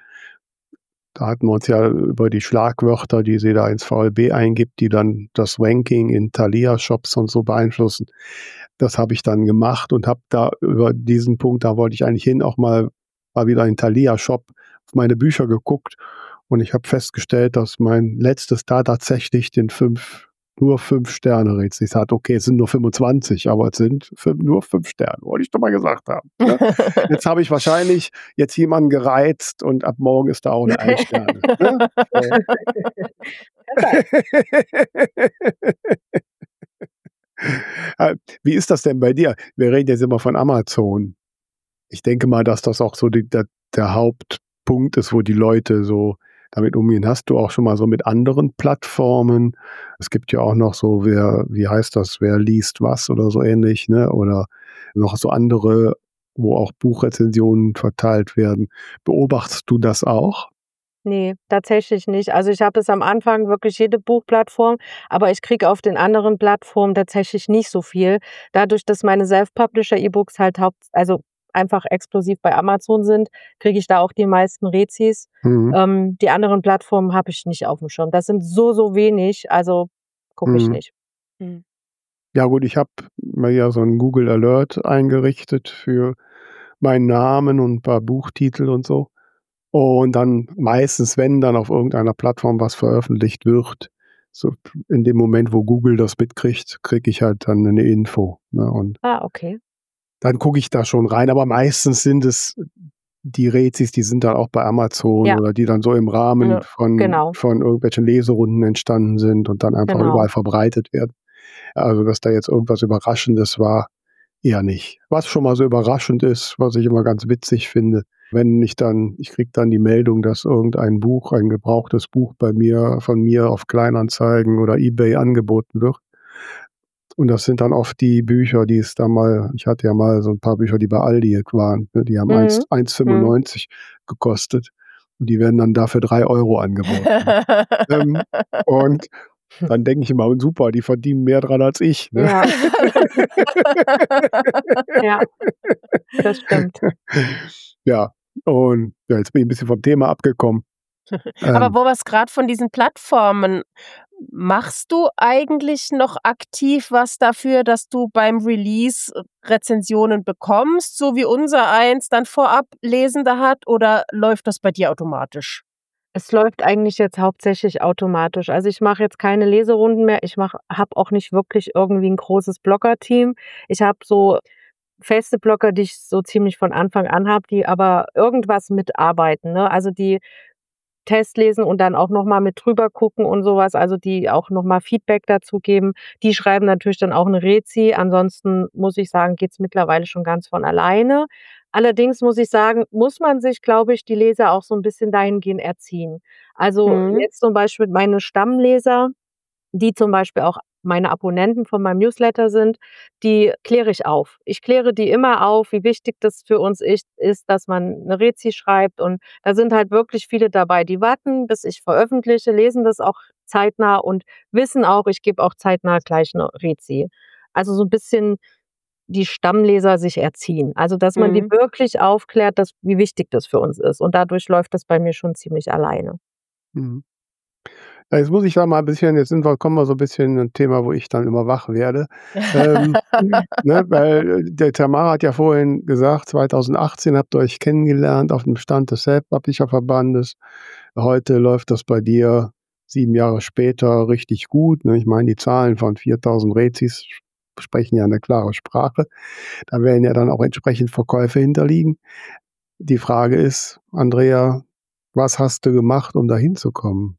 da hatten wir uns ja über die Schlagwörter, die sie da ins V L B eingibt, die dann das Ranking in Thalia-Shops und so beeinflussen. Das habe ich dann gemacht und habe da über diesen Punkt da wollte ich eigentlich hin, auch mal mal wieder in Thalia-Shop auf meine Bücher geguckt und ich habe festgestellt, dass mein letztes da tatsächlich den fünf nur fünf Sterne Rezis hat. Okay, es sind nur fünfundzwanzig, aber es sind fün nur fünf Sterne, wollte ich doch mal gesagt haben, ne? Jetzt habe ich wahrscheinlich jetzt jemanden gereizt und ab morgen ist da auch 'ne ein Sterne, ne? So. Kann sein. Äh, wie ist das denn bei dir? Wir reden jetzt immer von Amazon. Ich denke mal, dass das auch so die der der Hauptpunkt ist, wo die Leute so damit umgehen. Hast du auch schon mal so mit anderen Plattformen es gibt ja auch noch so, wer wie heißt das, wer liest was oder so ähnlich, ne? Oder noch so andere, wo auch Buchrezensionen verteilt werden. Beobachtest du das auch? Ne, tatsächlich nicht. Also, ich habe es am Anfang wirklich jede Buchplattform, aber ich kriege auf den anderen Plattformen tatsächlich nicht so viel. Dadurch, dass meine Self-Publisher-E-Books halt haupt also einfach exklusiv bei Amazon sind, kriege ich da auch die meisten Rezis. Mhm. Ähm, die anderen Plattformen habe ich nicht auf'm Schirm. Das sind so, so wenig, also gucke ich Mhm. nicht. Mhm. Ja gut, ich habe mir ja so 'n Google Alert eingerichtet für meinen Namen und 'n paar Buchtitel und so. Und dann meistens, wenn dann auf irgendeiner Plattform was veröffentlicht wird, so in dem Moment, wo Google das mitkriegt, kriege ich halt dann 'ne Info, ne? Und Ah, okay. dann gucke ich da schon rein, aber meistens sind es die Rezis, die sind dann auch bei Amazon Ja. oder die dann so im Rahmen Ja, von genau. von irgendwelchen Leserunden entstanden sind und dann einfach Genau. überall verbreitet werden. Also, dass da jetzt irgendwas Überraschendes war, eher nicht. Was schon mal so überraschend ist, was ich immer ganz witzig finde, wenn ich dann ich kriege dann die Meldung, dass irgendein Buch ein gebrauchtes Buch bei mir von mir auf Kleinanzeigen oder eBay angeboten wird. Und das sind dann oft die Bücher, die es da mal ich hatte ja mal so 'n paar Bücher, die bei Aldi waren, ne? Die haben eins Mhm. eins Mhm. fünfundneunzig gekostet und die werden dann da für drei Euro angeboten. Ähm, und dann denke ich immer: „Super, die verdienen mehr dran als ich“, ne? Ja. Ja, das stimmt. Ja, und ja, jetzt bin ich ein bisschen vom Thema abgekommen. Aber Ähm, wo wir es gerade von diesen Plattformen, machst du eigentlich noch aktiv was dafür, dass du beim Release Rezensionen bekommst, so wie unser eins dann vorab Lesende hat, oder läuft das bei dir automatisch? Es läuft eigentlich jetzt hauptsächlich automatisch. Also, ich mache jetzt keine Leserunden mehr. Ich mache habe auch nicht wirklich irgendwie 'n großes Blogger-Team. Ich habe so feste Blogger, die ich so ziemlich von Anfang an habe, die aber irgendwas mitarbeiten, ne? Also, die Test lesen und dann auch noch mal mit drüber gucken und so was, also die auch noch mal Feedback dazu geben. Die schreiben natürlich dann auch 'ne Rezi. Ansonsten muss ich sagen, geht's mittlerweile schon ganz von alleine. Allerdings muss ich sagen, muss man sich, glaube ich, die Leser auch so 'n bisschen dahingehend erziehen. Also, Mhm. jetzt zum Beispiel meine Stammleser, die zum Beispiel auch meine Abonnenten von meinem Newsletter sind, die kläre ich auf. Ich kläre die immer auf, wie wichtig das für uns ist ist, dass man 'ne Rezi schreibt, und da sind halt wirklich viele dabei, die warten, bis ich veröffentliche, lesen das auch zeitnah und wissen auch, ich gebe auch zeitnah gleich 'ne Rezi. Also, so 'n bisschen die Stammleser sich erziehen. Also, dass man die Mhm. wirklich aufklärt, dass wie wichtig das für uns ist, und dadurch läuft das bei mir schon ziemlich alleine. Mhm. Ja, jetzt muss ich da mal ein bisschen jetzt sind wir kommen wir so ein bisschen in 'n Thema, wo ich dann immer wach werde. Ähm, ne, weil, äh, der Tamara hat ja vorhin gesagt, zweitausendachtzehn habt ihr euch kennengelernt auf dem Stand des Self-Publisher-Verbandes. Heute läuft das bei dir sieben Jahre später richtig gut, ne? Ich meine, die Zahlen von viertausend Rezis sprechen ja 'ne klare Sprache. Da werden ja dann auch entsprechend Verkäufe hinterliegen. Die Frage ist, Andrea, was hast du gemacht, um da hinzukommen?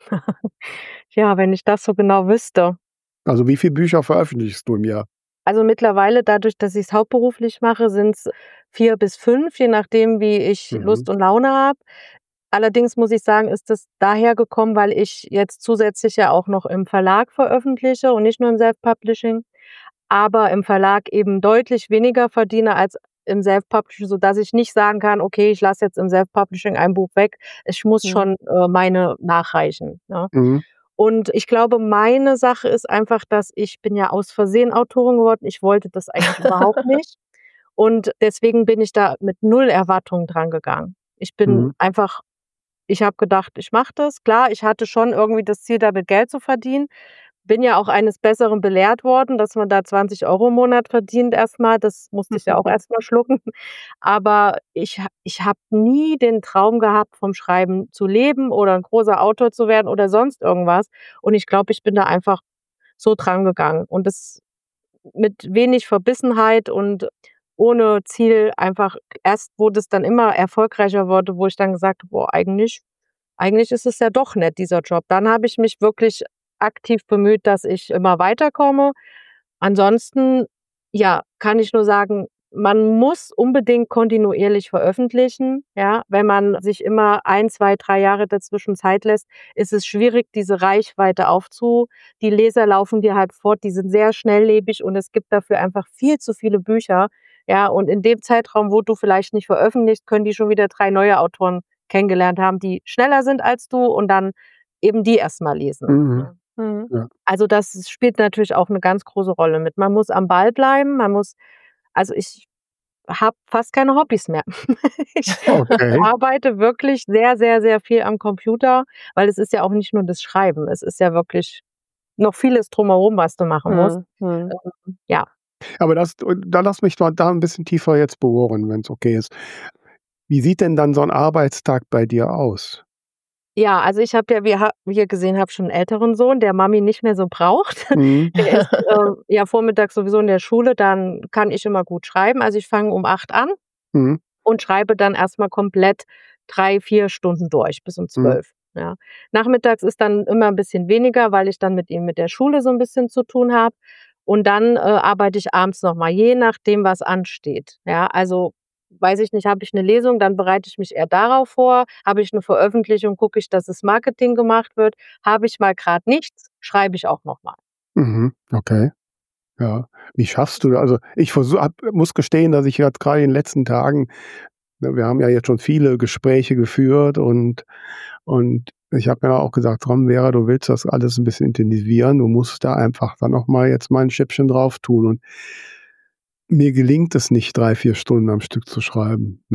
Ja, wenn ich das so genau wüsste. Also, wie viel Bücher veröffentlichst du im Jahr? Also, mittlerweile dadurch, dass ich's hauptberuflich mache, sind's vier bis fünf, je nachdem, wie ich Mhm. Lust und Laune habe. Allerdings muss ich sagen, ist das daher gekommen, weil ich jetzt zusätzlich ja auch noch im Verlag veröffentliche und nicht nur im Self-Publishing, aber im Verlag eben deutlich weniger verdiene als im Self-Publishing, sodass ich nicht sagen kann: „Okay, ich lasse jetzt im Self-Publishing ein Buch weg. Ich muss Mhm. schon, äh, meine nachreichen", ne? Mhm. Und ich glaube, meine Sache ist einfach, dass ich bin ja aus Versehen Autorin geworden. Ich wollte das eigentlich überhaupt nicht. Und deswegen bin ich da mit null Erwartungen dran gegangen. Ich bin Mhm. einfach ich habe gedacht, ich mache das. Klar, ich hatte schon irgendwie das Ziel, damit Geld zu verdienen. Bin ja auch eines Besseren belehrt worden, dass man da zwanzig Euro im Monat verdient erst mal. Das musste ich ja auch erst mal schlucken. Aber ich ha ich habe nie den Traum gehabt, vom Schreiben zu leben oder 'n großer Autor zu werden oder sonst irgendwas. Und ich glaube, ich bin da einfach so dran gegangen und das mit wenig Verbissenheit und ohne Ziel einfach. Erst wo das dann immer erfolgreicher wurde, wo ich dann gesagt habe: „Boah, eigentlich eigentlich ist es ja doch nett, dieser Job." Dann habe ich mich wirklich aktiv bemüht, dass ich immer weiterkomme. Ansonsten, ja, kann ich nur sagen, man muss unbedingt kontinuierlich veröffentlichen, ja? Wenn man sich immer ein, zwei, drei Jahre dazwischen Zeit lässt, ist es schwierig, diese Reichweite aufzu die Leser laufen dir halt fort, die sind sehr schnelllebig und es gibt dafür einfach viel zu viele Bücher, ja? Und in dem Zeitraum, wo du vielleicht nicht veröffentlichst, können die schon wieder drei neue Autoren kennengelernt haben, die schneller sind als du und dann eben die erst mal lesen, Mhm. ne? Mhm. Ja. Also, das spielt natürlich auch 'ne ganz große Rolle mit. Man muss am Ball bleiben, man muss also, ich habe fast keine Hobbys mehr. Ich Okay. arbeite wirklich sehr, sehr, sehr viel am Computer, weil es ist ja auch nicht nur das Schreiben. Es ist ja wirklich noch vieles drumherum, was du machen musst. Mhm. Mhm. Ähm, ja. Aber das und da lass mich mal da 'n bisschen tiefer jetzt bohren, wenn's okay ist. Wie sieht denn dann so 'n Arbeitstag bei dir aus? Ja, also ich habe ja, wie ha wie ihr gesehen habt, schon 'n älteren Sohn, der Mami nicht mehr so braucht. Mhm. Der ist, äh, ja vormittags sowieso in der Schule, dann kann ich immer gut schreiben. Also, ich fange um acht an Mhm. und schreibe dann erst mal komplett drei, vier Stunden durch bis um Mhm. zwölf, ja. Nachmittags ist dann immer 'n bisschen weniger, weil ich dann mit ihm mit der Schule so 'n bisschen zu tun habe. Und dann, äh, arbeite ich abends noch mal, je nachdem, was ansteht, ja. Also, weiß ich nicht, habe ich 'ne Lesung, dann bereite ich mich eher darauf vor. Habe ich 'ne Veröffentlichung, gucke ich, dass das Marketing gemacht wird. Habe ich mal grad nichts, schreibe ich auch noch mal. Mhm. Okay. Ja. Wie schaffst du also, ich versu habe muss gestehen, dass ich jetzt grade in den letzten Tagen ne, wir haben ja jetzt schon viele Gespräche geführt und und ich habe mir auch gesagt: „Komm, Vera, du willst das alles 'n bisschen intensivieren. Du musst da einfach dann noch mal jetzt mal 'n Schäppchen drauf tun." Und mir gelingt es nicht, drei, vier Stunden am Stück zu schreiben, ne?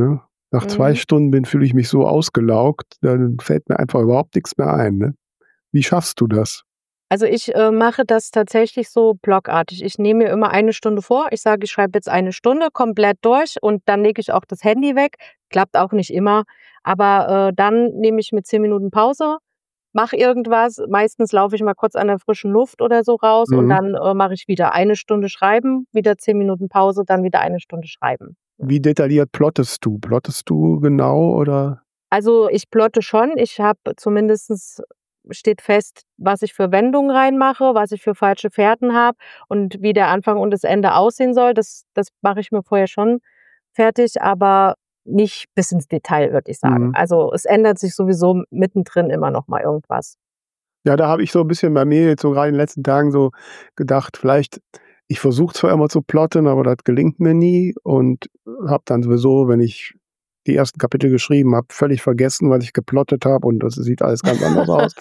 Nach zwei Mhm. Stunden bin fühle ich mich so ausgelaugt, dann fällt mir einfach überhaupt nichts mehr ein, ne? Wie schaffst du das? Also, ich, äh, mache das tatsächlich so blockartig. Ich nehme mir immer eine Stunde vor. Ich sage, ich schreibe jetzt eine Stunde komplett durch und dann lege ich auch das Handy weg. Klappt auch nicht immer, aber, äh, dann nehme ich mir zehn Minuten Pause, mache irgendwas. Meistens laufe ich mal kurz an der frischen Luft oder so raus und Mhm. dann, äh, mache ich wieder eine Stunde schreiben, wieder zehn Minuten Pause, dann wieder eine Stunde schreiben. Ja. Wie detailliert plottest du? Plottest du genau oder? Also, ich plotte schon. Ich habe zumindestens steht fest, was ich für Wendungen reinmache, was ich für falsche Fährten habe und wie der Anfang und das Ende aussehen soll. Das das mache ich mir vorher schon fertig, aber nicht bis ins Detail, würde ich sagen. Mhm. Also, es ändert sich sowieso mittendrin immer noch mal irgendwas. Ja, da habe ich so 'n bisschen bei mir jetzt so grade in den letzten Tagen so gedacht, vielleicht ich versuche zwar immer zu plotten, aber das gelingt mir nie und habe dann sowieso, wenn ich die ersten Kapitel geschrieben habe, völlig vergessen, was ich geplottet habe und das sieht alles ganz anders aus.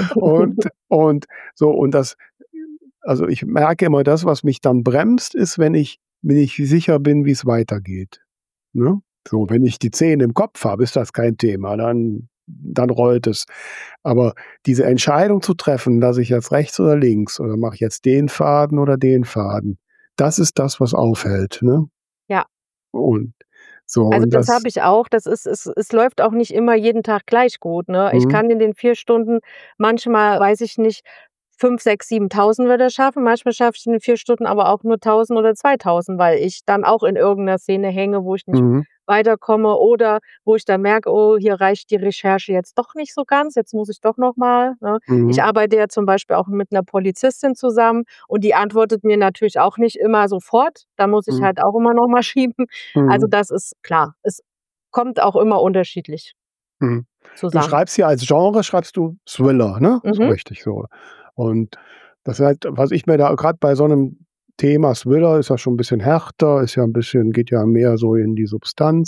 Und und so und das also, ich merke immer, das, was mich dann bremst, ist, wenn ich mir nicht sicher bin, wie's weitergeht, ne? So, wenn ich die Szene im Kopf habe, ist das kein Thema, dann dann rollt es. Aber diese Entscheidung zu treffen, lasse ich jetzt rechts oder links oder mache ich jetzt den Faden oder den Faden, das ist das, was aufhält, ne? Ja. Und so Also, und das das habe ich auch. Das ist es es läuft auch nicht immer jeden Tag gleich gut, ne? Ich Mhm. kann in den vier Stunden manchmal, weiß ich nicht, fünf, sechs, siebentausend Wörter schaffen. Manchmal schaffe ich in den vier Stunden aber auch nur tausend oder zweitausend, weil ich dann auch in irgend 'ner Szene hänge, wo ich nicht Mhm. weiterkomme oder wo ich dann merke: „Oh, hier reicht die Recherche jetzt doch nicht so ganz. Jetzt muss ich doch noch mal“, ne? Ich Mhm. arbeite ja zum Beispiel auch mit 'ner Polizistin zusammen und die antwortet mir natürlich auch nicht immer sofort. Da muss ich Mhm. halt auch immer noch mal schieben. Also, Mhm. das ist klar. Es kommt auch immer unterschiedlich Mhm. Du zusammen. schreibst ja als Genre schreibst du Thriller, ne? So Mhm. richtig so. Und das heißt, was ich mir da grad bei so 'nem Thema Thriller ist ja schon 'n bisschen härter, ist ja 'n bisschen geht ja mehr so in die Substanz.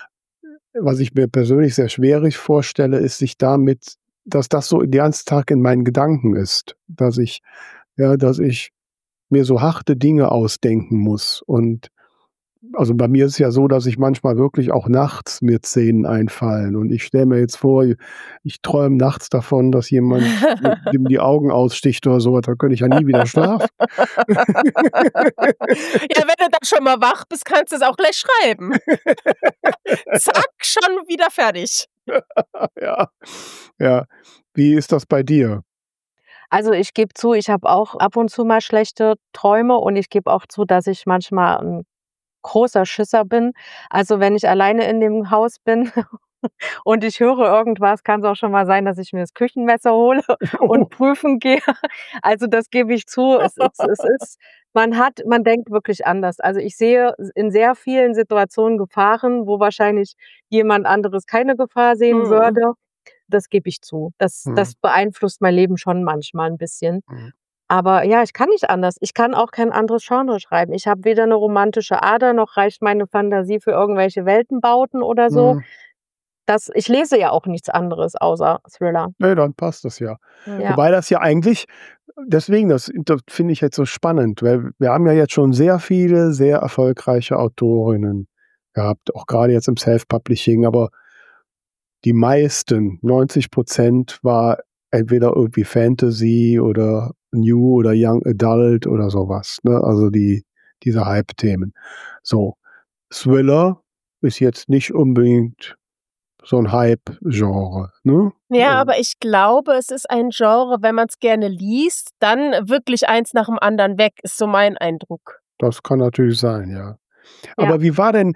Was ich mir persönlich sehr schwierig vorstelle, ist, sich damit dass das so den ganzen Tag in meinen Gedanken ist, dass ich ja, dass ich mir so harte Dinge ausdenken muss. Und also, bei mir ist es ja so, dass ich manchmal wirklich auch nachts mir Szenen einfallen und ich stelle mir jetzt vor, ich träume nachts davon, dass jemand dem die Augen aussticht oder so was, da könnte ich ja nie wieder schlafen. Ja, wenn du dann schon mal wach bist, kannst du's auch gleich schreiben. Zack, schon wieder fertig. Ja, ja. Wie ist das bei dir? Also, ich gebe zu, ich habe auch ab und zu mal schlechte Träume und ich gebe auch zu, dass ich manchmal 'n großer Schisser bin. Also, wenn ich alleine in dem Haus bin und ich höre irgendwas, kann's auch schon mal sein, dass ich mir das Küchenmesser hole und prüfen gehe. Also, das gebe ich zu. Es ist es ist man hat man denkt wirklich anders. Also, ich sehe s in sehr vielen Situationen Gefahren, wo wahrscheinlich jemand anderes keine Gefahr sehen Mhm. würde. Das gebe ich zu. Das Mhm. das beeinflusst mein Leben schon manchmal 'n bisschen. Mhm. Aber ja, ich kann nicht anders. Ich kann auch kein anderes Genre schreiben. Ich habe weder 'ne romantische Ader, noch reicht meine Fantasie für irgendwelche Weltenbauten oder so. Mhm. Das ich lese ja auch nichts anderes außer Thriller. Ne, dann passt das ja. Ja. Wobei das ja eigentlich deswegen, das das finde ich jetzt so spannend, weil wir haben ja jetzt schon sehr viele sehr erfolgreiche Autorinnen gehabt, auch grade jetzt im Self-Publishing, aber die meisten, neunzig Prozent war entweder irgendwie Fantasy oder New oder Young Adult oder so was, ne? Also, die diese Hype-Themen. So, Thriller ist jetzt nicht unbedingt so 'n Hype-Genre, ne? Ja, Und aber ich glaube, es ist ein Genre, wenn man's gerne liest, dann wirklich eins nach dem anderen weg, ist so mein Eindruck. Das kann natürlich sein, ja. Ja. Aber wie war denn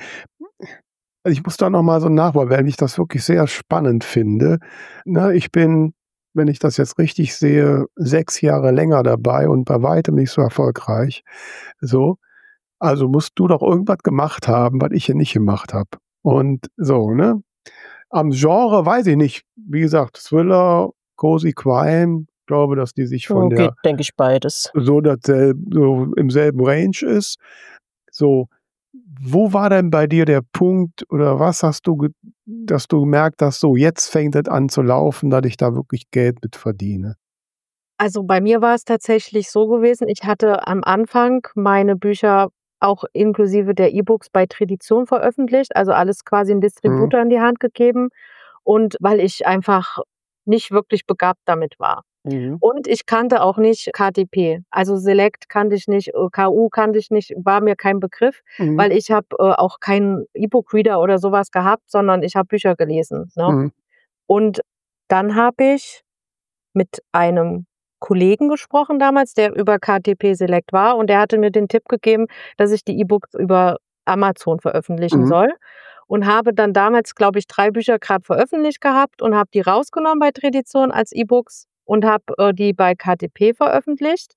also, ich muss da noch mal so nachbohren, weil ich das wirklich sehr spannend finde, ne? Ich bin, wenn ich das jetzt richtig sehe, sechs Jahre länger dabei und bei weitem nicht so erfolgreich, so. Also, musst du doch irgendwas gemacht haben, was ich hier nicht gemacht habe. Und so, ne? Am Genre weiß ich nicht. Wie gesagt, Thriller, Cozy Crime, glaube, dass die sich von Hm, geht, der denke ich, beides. so dasselb so im selben Range ist. So, wo war denn bei dir der Punkt oder was hast du ge dass du gemerkt hast: „So, jetzt fängt es an zu laufen, dass ich da wirklich Geld mit verdiene?“ Also, bei mir war es tatsächlich so gewesen, ich hatte am Anfang meine Bücher auch inklusive der E-Books bei Tradition veröffentlicht, also alles quasi 'n Mhm. Distributor in die Hand gegeben und weil ich einfach nicht wirklich begabt damit war. Mhm. Und ich kannte auch nicht K T P. Also Select kannte ich nicht, äh, K U kannte ich nicht, war mir kein Begriff, Mhm. weil ich habe, äh, auch keinen E-Book-Reader oder so was gehabt, sondern ich habe Bücher gelesen, ne? Mhm. Und dann habe ich mit einem Kollegen gesprochen damals, der über K T P Select war und der hatte mir den Tipp gegeben, dass ich die E-Books über Amazon veröffentlichen Mhm. soll und habe dann damals, glaube ich, drei Bücher grad veröffentlicht gehabt und habe die rausgenommen bei Tradition als E-Books und habe, äh, die bei K T P veröffentlicht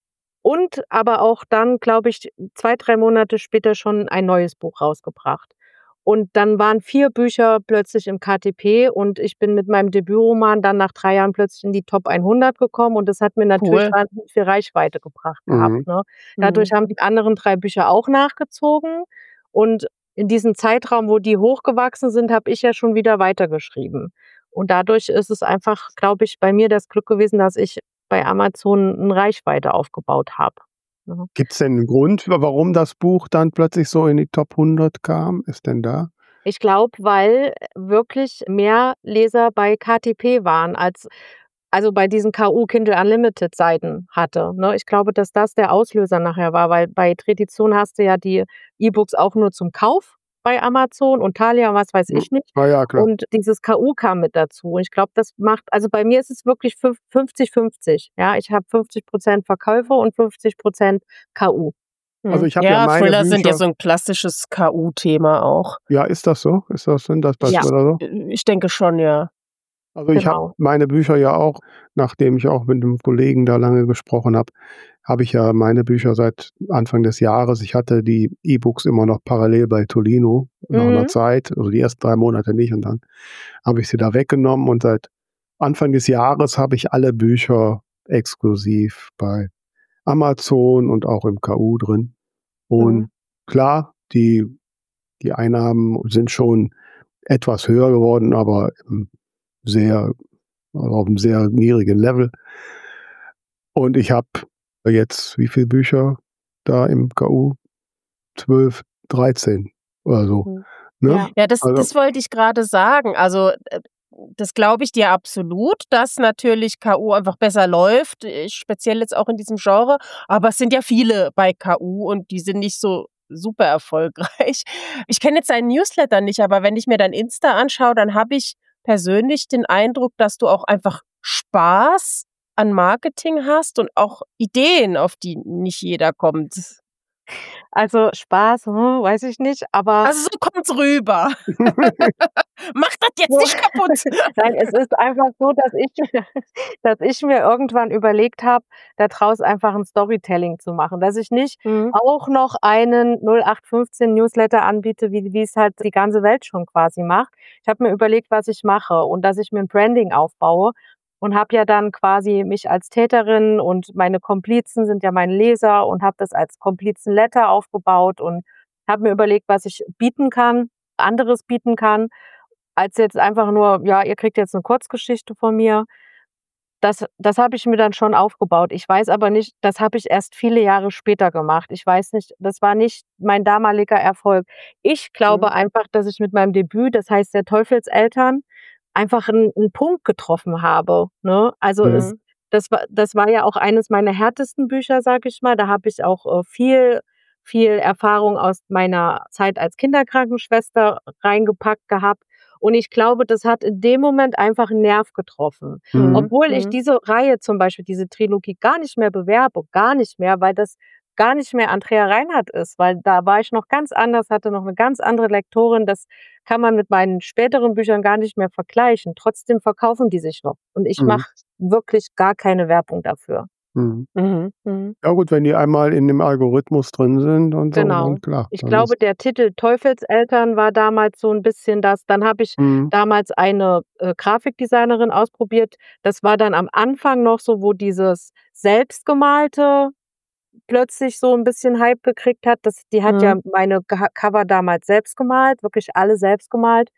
und aber auch dann, glaube ich, zwei, drei Monate später schon ein neues Buch rausgebracht. Und dann waren vier Bücher plötzlich im K T P und ich bin mit meinem Debütroman dann nach drei Jahren plötzlich in die Top hundert gekommen und das hat mir natürlich Cool. wahnsinnig viel Reichweite gebracht gehabt, Mhm. ne? Dadurch Mhm. haben die anderen drei Bücher auch nachgezogen und in diesem Zeitraum, wo die hochgewachsen sind, habe ich ja schon wieder weitergeschrieben. Und dadurch ist es einfach, glaube ich, bei mir das Glück gewesen, dass ich bei Amazon 'n Reichweite aufgebaut habe, ne? Gibt's denn 'n Grund, wa warum das Buch dann plötzlich so in die Top hundert kam? Ist denn da Ich glaube, weil wirklich mehr Leser bei K T P waren als also bei diesen K U Kindle Unlimited Seiten hatte, ne? Ich glaube, dass das der Auslöser nachher war, weil bei Tradition hast du ja die E-Books auch nur zum Kauf bei Amazon und Thalia und was weiß Hm. ich nicht. Ah ja, klar. Und dieses K U kam mit dazu. Und ich glaube, das macht also bei mir ist es wirklich fünf fünfzig fünfzig, ja? Ich habe fünfzig Prozent Verkäufe und fünfzig Prozent K U. Also, Mhm. ich habe ja Ja, meine Thriller sind ja Bücher so 'n klassisches K U-Thema auch. Ja, ist das so? Ist das sind das das Ja. Ich oder so? äh, ich denke schon, ja. Also, ich habe Genau. meine Bücher ja auch nachdem ich auch mit 'nem Kollegen da lange gesprochen habe, habe ich ja meine Bücher seit Anfang des Jahres ich hatte die E-Books immer noch parallel bei Tolino nach 'ner Mhm. Zeit, also die ersten drei Monate nicht und dann habe ich sie da weggenommen und seit Anfang des Jahres habe ich alle Bücher exklusiv bei Amazon und auch im K U drin. Mhm. Und klar, die die Einnahmen sind schon etwas höher geworden, aber, hm, sehr auf 'm sehr niedrigen Level. Und ich habe jetzt wie viel Bücher da im K U? zwölf, dreizehn oder so, Mhm. ne? Ja. Ja, das Also das wollte ich grade sagen. Also, äh, das glaube ich dir absolut, dass natürlich K U einfach besser läuft, äh, speziell jetzt auch in diesem Genre. Aber es sind ja viele bei K U und die sind nicht so super erfolgreich. Ich kenne jetzt deinen Newsletter nicht, aber wenn ich mir dein Insta anschaue, dann habe ich persönlich den Eindruck, dass du auch einfach Spaß an Marketing hast und auch Ideen, auf die nicht jeder kommt. Also Spaß, hm, weiß ich nicht, aber Also, so kommt's rüber. Mach das jetzt So nicht kaputt. Nein, es ist einfach so, dass ich dass ich mir irgendwann überlegt habe, da draus einfach 'n Storytelling zu machen, dass ich nicht Mhm. auch noch einen null acht fünfzehn Newsletter anbiete, wie wie's halt die ganze Welt schon quasi macht. Ich habe mir überlegt, was ich mache und dass ich mir 'n Branding aufbaue und habe ja dann quasi mich als Täterin und meine Komplizen sind ja meine Leser und habe das als Komplizen-Letter aufgebaut und habe mir überlegt, was ich bieten kann anderes bieten kann, als jetzt einfach nur: „Ja, ihr kriegt jetzt 'ne Kurzgeschichte von mir.“ Das das habe ich mir dann schon aufgebaut. Ich weiß aber nicht das habe ich erst viele Jahre später gemacht. Ich weiß nicht das war nicht mein damaliger Erfolg. Ich glaube Mhm. einfach, dass ich mit meinem Debüt, das heißt „Der Teufelseltern“, einfach 'n 'n Punkt getroffen habe, ne? Also, es Mhm. das war das war ja auch eines meiner härtesten Bücher, sage ich mal. Da habe ich auch, äh, viel viel Erfahrung aus meiner Zeit als Kinderkrankenschwester reingepackt gehabt. Und ich glaube, das hat in dem Moment einfach 'n Nerv getroffen. Mhm. Mhm. Obwohl ich Mhm. diese Reihe zum Beispiel, diese Trilogie gar nicht mehr bewerbe, gar nicht mehr, weil das gar nicht mehr Andrea Reinhardt ist, weil da war ich noch ganz anders, hatte noch 'ne ganz andere Lektorin. Das kann man mit meinen späteren Büchern gar nicht mehr vergleichen. Trotzdem verkaufen die sich noch und ich Mhm. mache wirklich gar keine Werbung dafür. Mhm. Mhm. Mhm. Ja gut, wenn die einmal in dem Algorithmus drin sind und so, Genau. dann klar, Ich dann ist glaube, der Titel „Teufelseltern“ war damals so 'n bisschen das. Dann habe ich Mhm. damals eine, äh, Grafikdesignerin ausprobiert. Das war dann am Anfang noch so, wo dieses Selbstgemalte plötzlich so 'n bisschen Hype gekriegt hat. Das die hat ja Mhm. meine Ga Cover damals selbst gemalt, wirklich alle selbst gemalt.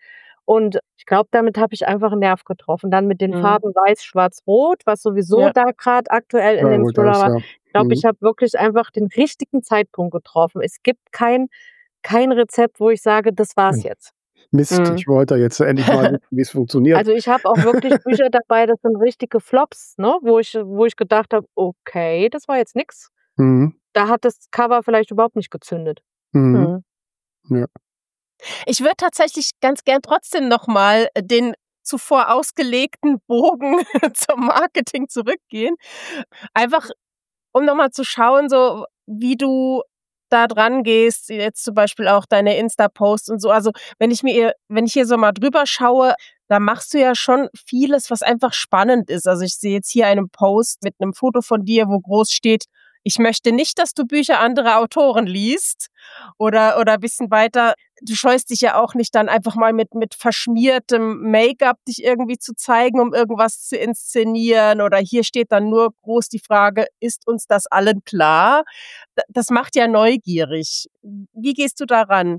Und ich glaube, damit habe ich einfach 'n Nerv getroffen. Dann mit den Mhm. Farben Weiß, Schwarz, Rot, was sowieso Ja. da grad aktuell in Ja dem gut, Thriller das war. ja. Ich glaube, Mhm. ich habe wirklich einfach den richtigen Zeitpunkt getroffen. Es gibt kein kein Rezept, wo ich sage: „Das war's Hm. jetzt." Mist, Mhm. ich wollte jetzt endlich mal wissen, wie's funktioniert. Also, ich habe auch wirklich Bücher dabei, das sind richtige Flops, ne, wo ich wo ich gedacht habe: „Okay, das war jetzt nix." Mhm. Da hat das Cover vielleicht überhaupt nicht gezündet. Mhm. Mhm. Ja. Ich würde tatsächlich ganz gern trotzdem noch mal den zuvor ausgelegten Bogen zum Marketing zurückgehen. Einfach, um noch mal zu schauen, so wie du da dran gehst, jetzt zum Beispiel auch deine Insta-Posts und so. Also, wenn ich mir wenn ich hier so mal drüber schaue, da machst du ja schon vieles, was einfach spannend ist. Also, ich sehe jetzt hier einen Post mit 'nem Foto von dir, wo groß steht: „Ich möchte nicht, dass du Bücher anderer Autoren liest." Oder oder bisschen weiter, du scheust dich ja auch nicht dann einfach mal mit mit verschmiertem Make-up dich irgendwie zu zeigen, um irgendwas zu inszenieren. Oder hier steht dann nur groß die Frage: „Ist uns das allen klar?" D das macht ja neugierig. Wie gehst du da ran?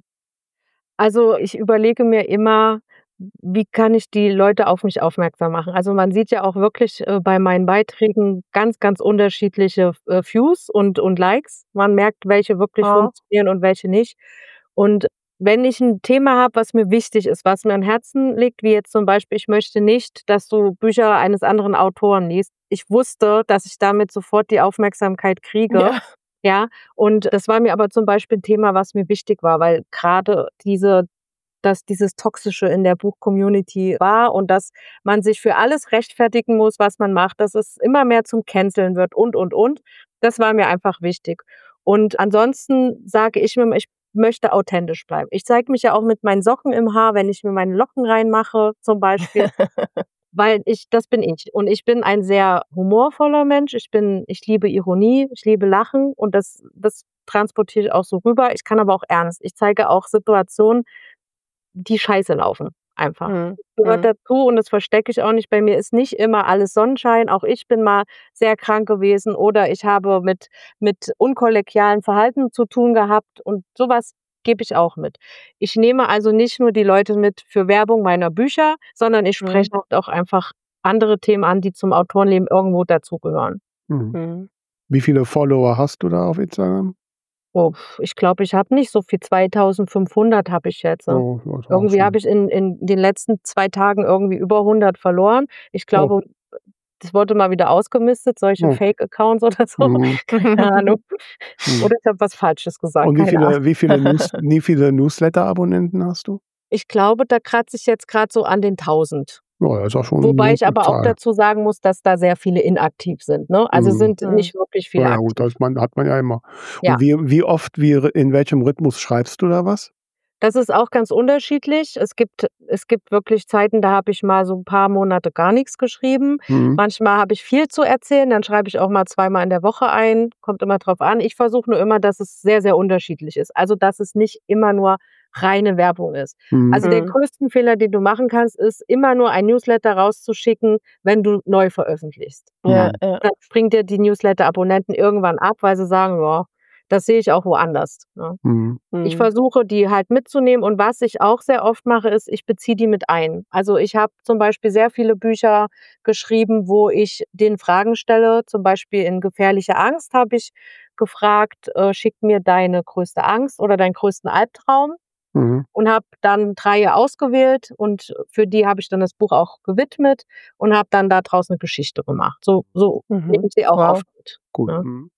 Also, ich überlege mir immer, wie kann ich die Leute auf mich aufmerksam machen? Also, man sieht ja auch wirklich, äh, bei meinen Beiträgen ganz, ganz unterschiedliche, äh, Views und und Likes. Man merkt, welche wirklich Ah. funktionieren und welche nicht. Und wenn ich 'n Thema habe, was mir wichtig ist, was mir am Herzen liegt, wie jetzt zum Beispiel: „Ich möchte nicht, dass du Bücher eines anderen Autoren liest." Ich wusste, dass ich damit sofort die Aufmerksamkeit kriege, Ja. ja? Und das war mir aber zum Beispiel 'n Thema, was mir wichtig war, weil grade diese dass dieses Toxische in der Buch-Community war und dass man sich für alles rechtfertigen muss, was man macht, dass es immer mehr zum Canceln wird und, und, und. Das war mir einfach wichtig. Und ansonsten sage ich mir immer, ich möchte authentisch bleiben. Ich zeige mich ja auch mit meinen Socken im Haar, wenn ich mir meine Locken reinmache zum Beispiel, weil ich das bin ich. Und ich bin ein sehr humorvoller Mensch. Ich bin ich liebe Ironie, ich liebe Lachen und das das transportiere ich auch so rüber. Ich kann aber auch ernst. Ich zeige auch Situationen, die scheiße laufen einfach. Mhm. Gehört Mhm. dazu und das verstecke ich auch nicht. Bei mir ist nicht immer alles Sonnenschein. Auch ich bin mal sehr krank gewesen oder ich habe mit mit unkollegialem Verhalten zu tun gehabt und so was gebe ich auch mit. Ich nehme also nicht nur die Leute mit für Werbung meiner Bücher, sondern ich Mhm. spreche halt auch einfach andere Themen an, die zum Autorenleben irgendwo dazugehören. Mhm. Mhm. Wie viele Follower hast du da auf Instagram? Oh, ich glaube, ich habe nicht so viel. zweitausendfünfhundert habe ich jetzt. Oh, das ist auch Irgendwie schon habe ich in in den letzten zwei Tagen irgendwie über hundert verloren. Ich Oh. glaube, das wurde mal wieder ausgemistet, solche Oh. Fake-Accounts oder so. Mhm. Keine Ahnung. Mhm. Oder ich habe was Falsches gesagt, Und wie keine Ahnung. viele wie viele News wie viele Newsletter-Abonnenten hast du? Ich glaube, da kratze ich jetzt grad so an den tausend. Ja, das ist auch schon 'ne Wobei ich gute aber auch Zahl. dazu sagen muss, dass da sehr viele inaktiv sind, ne? Also, Mhm. sind Mhm. nicht wirklich Na viele ja gut, aktiv. das man hat man ja immer. Ja. Und wie wie oft, wie in welchem Rhythmus schreibst du da was? Das ist auch ganz unterschiedlich. Es gibt es gibt wirklich Zeiten, da habe ich mal so 'n paar Monate gar nix geschrieben. Mhm. Manchmal habe ich viel zu erzählen, dann schreibe ich auch mal zweimal in der Woche ein, kommt immer drauf an. Ich versuche nur immer, dass es sehr, sehr unterschiedlich ist. Also, dass es nicht immer nur reine Werbung ist. Mhm. Also, den Mhm. größten Fehler, den du machen kannst, ist, immer nur ein Newsletter rauszuschicken, wenn du neu veröffentlichst. Ja, Mhm. ja. Dann springen dir die Newsletter-Abonnenten irgendwann ab, weil sie sagen: „Ja, das sehe ich auch woanders", ne? Mhm. Ich Mhm. versuche, die halt mitzunehmen und was ich auch sehr oft mache, ist, ich beziehe die mit ein. Also, ich habe zum Beispiel sehr viele Bücher geschrieben, wo ich denen Fragen stelle. Zum Beispiel in „Gefährliche Angst" habe ich gefragt, äh: „Schick mir deine größte Angst oder deinen größten Albtraum." Mhm. Und habe dann drei ausgewählt und für die habe ich dann das Buch auch gewidmet und habe dann da draus 'ne Geschichte gemacht. So so nehme Mhm. ich sie auch Wow. oft mit, Gut, ne? mhm.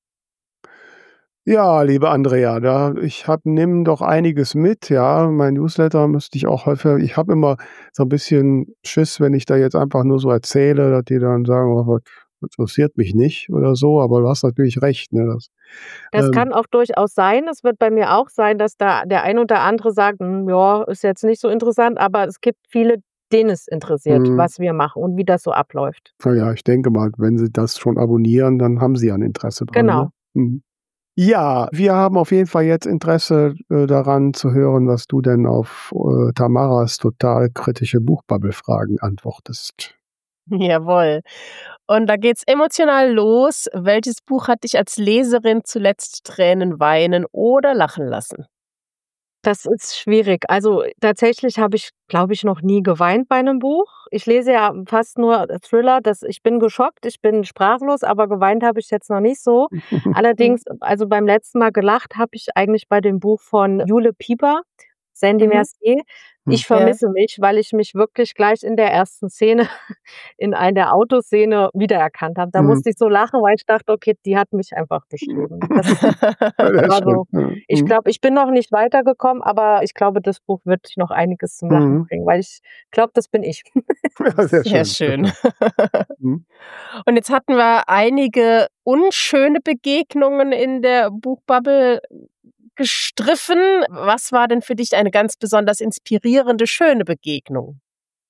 Ja, liebe Andrea, da ich habe nehme doch einiges mit, ja. Mein Newsletter müsste ich auch häufiger ich habe immer so 'n bisschen Schiss, wenn ich da jetzt einfach nur so erzähle, dass die dann sagen: „Oh Gott, interessiert mich nicht" oder so, aber du hast natürlich recht, ne? Das, Das ähm kann auch durchaus sein. Es wird bei mir auch sein, dass da der ein oder andere sagt: „Hm, ja, ist jetzt nicht so interessant", aber es gibt viele, denen es interessiert, Mhm. was wir machen und wie das so abläuft. Na ja, ich denke mal, wenn sie das schon abonnieren, dann haben sie ja 'n Interesse dran, ne? Genau. Mhm. Ja, wir haben auf jeden Fall jetzt Interesse, äh, daran zu hören, was du denn auf, äh, Tamaras total kritische Buchbubble-Fragen antwortest. Jawohl. Und da geht's emotional los. Welches Buch hat dich als Leserin zuletzt Tränen weinen oder lachen lassen? Das ist schwierig. Also tatsächlich habe ich, glaube ich, noch nie geweint bei einem Buch. Ich lese ja fast nur Thriller. Das, ich bin geschockt, ich bin sprachlos, aber geweint habe ich jetzt noch nicht so. Allerdings, also beim letzten Mal gelacht habe ich eigentlich bei dem Buch von Jule Pieper, Sandy Mhm. Mercier. Ich Ja. vermisse mich, weil ich mich wirklich gleich in der ersten Szene, in einer Autoszene wiedererkannt habe. Da Mhm. musste ich so lachen, weil ich dachte, okay, die hat mich einfach beschrieben. Das Ja, das war so. stimmt. Ja. Ich Mhm. glaube, ich bin noch nicht weitergekommen, aber ich glaube, das Buch wird sich noch einiges zum Lachen Mhm. bringen, weil ich glaube, das bin ich. Ja, sehr Sehr schön. Sehr schön. schön. Mhm. Und jetzt hatten wir einige unschöne Begegnungen in der Buchbubble gestriffen. Was war denn für dich eine ganz besonders inspirierende, schöne Begegnung?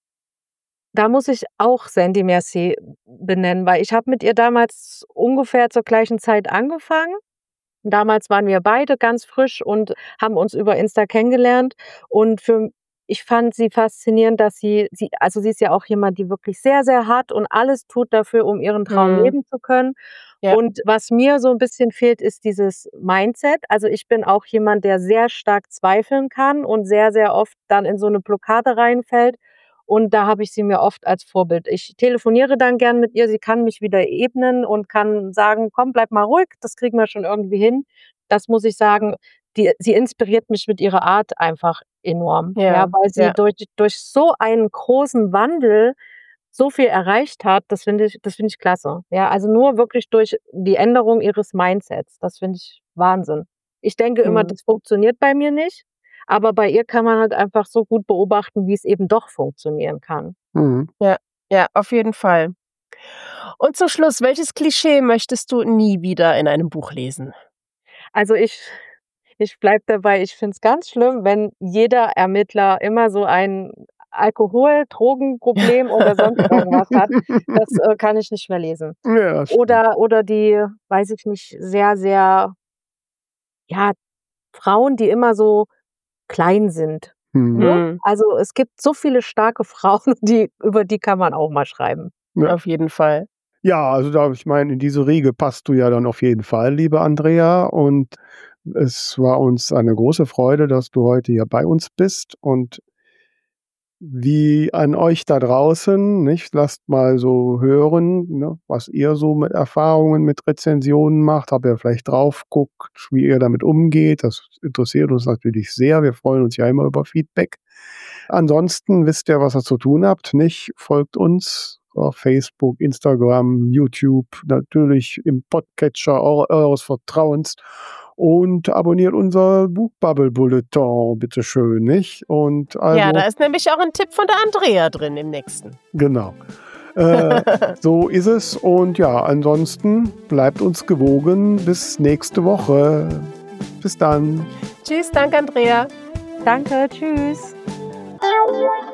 Da muss ich auch Sandy Mercier benennen, weil ich habe mit ihr damals ungefähr zur gleichen Zeit angefangen. Damals waren wir beide ganz frisch und haben uns über Insta kennengelernt. Und für ich fand sie faszinierend, dass sie sie also sie ist ja auch jemand, die wirklich sehr, sehr hart und alles tut dafür, um ihren Traum Mhm. leben zu können. Ja. Und was mir so ein bisschen fehlt, ist dieses Mindset. Also, ich bin auch jemand, der sehr stark zweifeln kann und sehr, sehr oft dann in so eine Blockade reinfällt. Und da habe ich sie mir oft als Vorbild. Ich telefoniere dann gern mit ihr, sie kann mich wieder ebnen und kann sagen: „Komm, bleib mal ruhig, das kriegen wir schon irgendwie hin." Das muss ich sagen, die sie inspiriert mich mit ihrer Art einfach enorm, ja, Ja, weil sie ja. durch durch so einen großen Wandel so viel erreicht hat, das finde ich das finde ich klasse. Ja, also nur wirklich durch die Änderung ihres Mindsets. Das finde ich Wahnsinn. Ich denke immer, Mhm. das funktioniert bei mir nicht, aber bei ihr kann man halt einfach so gut beobachten, wie es eben doch funktionieren kann. Mhm. Ja, ja, auf jeden Fall. Und zum Schluss, welches Klischee möchtest du nie wieder in einem Buch lesen? Also, ich ich bleibe dabei, ich finde es ganz schlimm, wenn jeder Ermittler immer so ein Alkohol Drogenproblem oder sonst irgendwas hat. Das, äh, kann ich nicht mehr lesen. Ja, das stimmt. Oder oder die, weiß ich nicht, sehr, sehr ja, Frauen, die immer so klein sind, Mhm. ne? Mhm. Also, es gibt so viele starke Frauen, die über die kann man auch mal schreiben. Ja. Auf jeden Fall. Ja, also da ich meine, in diese Riege passt du ja dann auf jeden Fall, liebe Andrea. Und es war uns eine große Freude, dass du heute hier bei uns bist. Und wie an euch da draußen, nicht? Lasst mal so hören, ne, was ihr so mit Erfahrungen mit Rezensionen macht. Ob ihr vielleicht drauf guckt, wie ihr damit umgeht. Das interessiert uns natürlich sehr. Wir freuen uns ja immer über Feedback. Ansonsten wisst ihr, was ihr zu tun habt, nicht? Folgt uns auf Facebook, Instagram, YouTube, natürlich im Podcatcher eure- eures Vertrauens und abonniert unser Buchbubble-Bulletin, bitteschön, nicht? Und Ja, also, da ist nämlich auch ein Tipp von der Andrea drin im nächsten. genau. Äh, so ist es. Und ja, ansonsten bleibt uns gewogen. Bis nächste Woche. Bis dann. Tschüss, danke Andrea. Danke, tschüss. Thank you.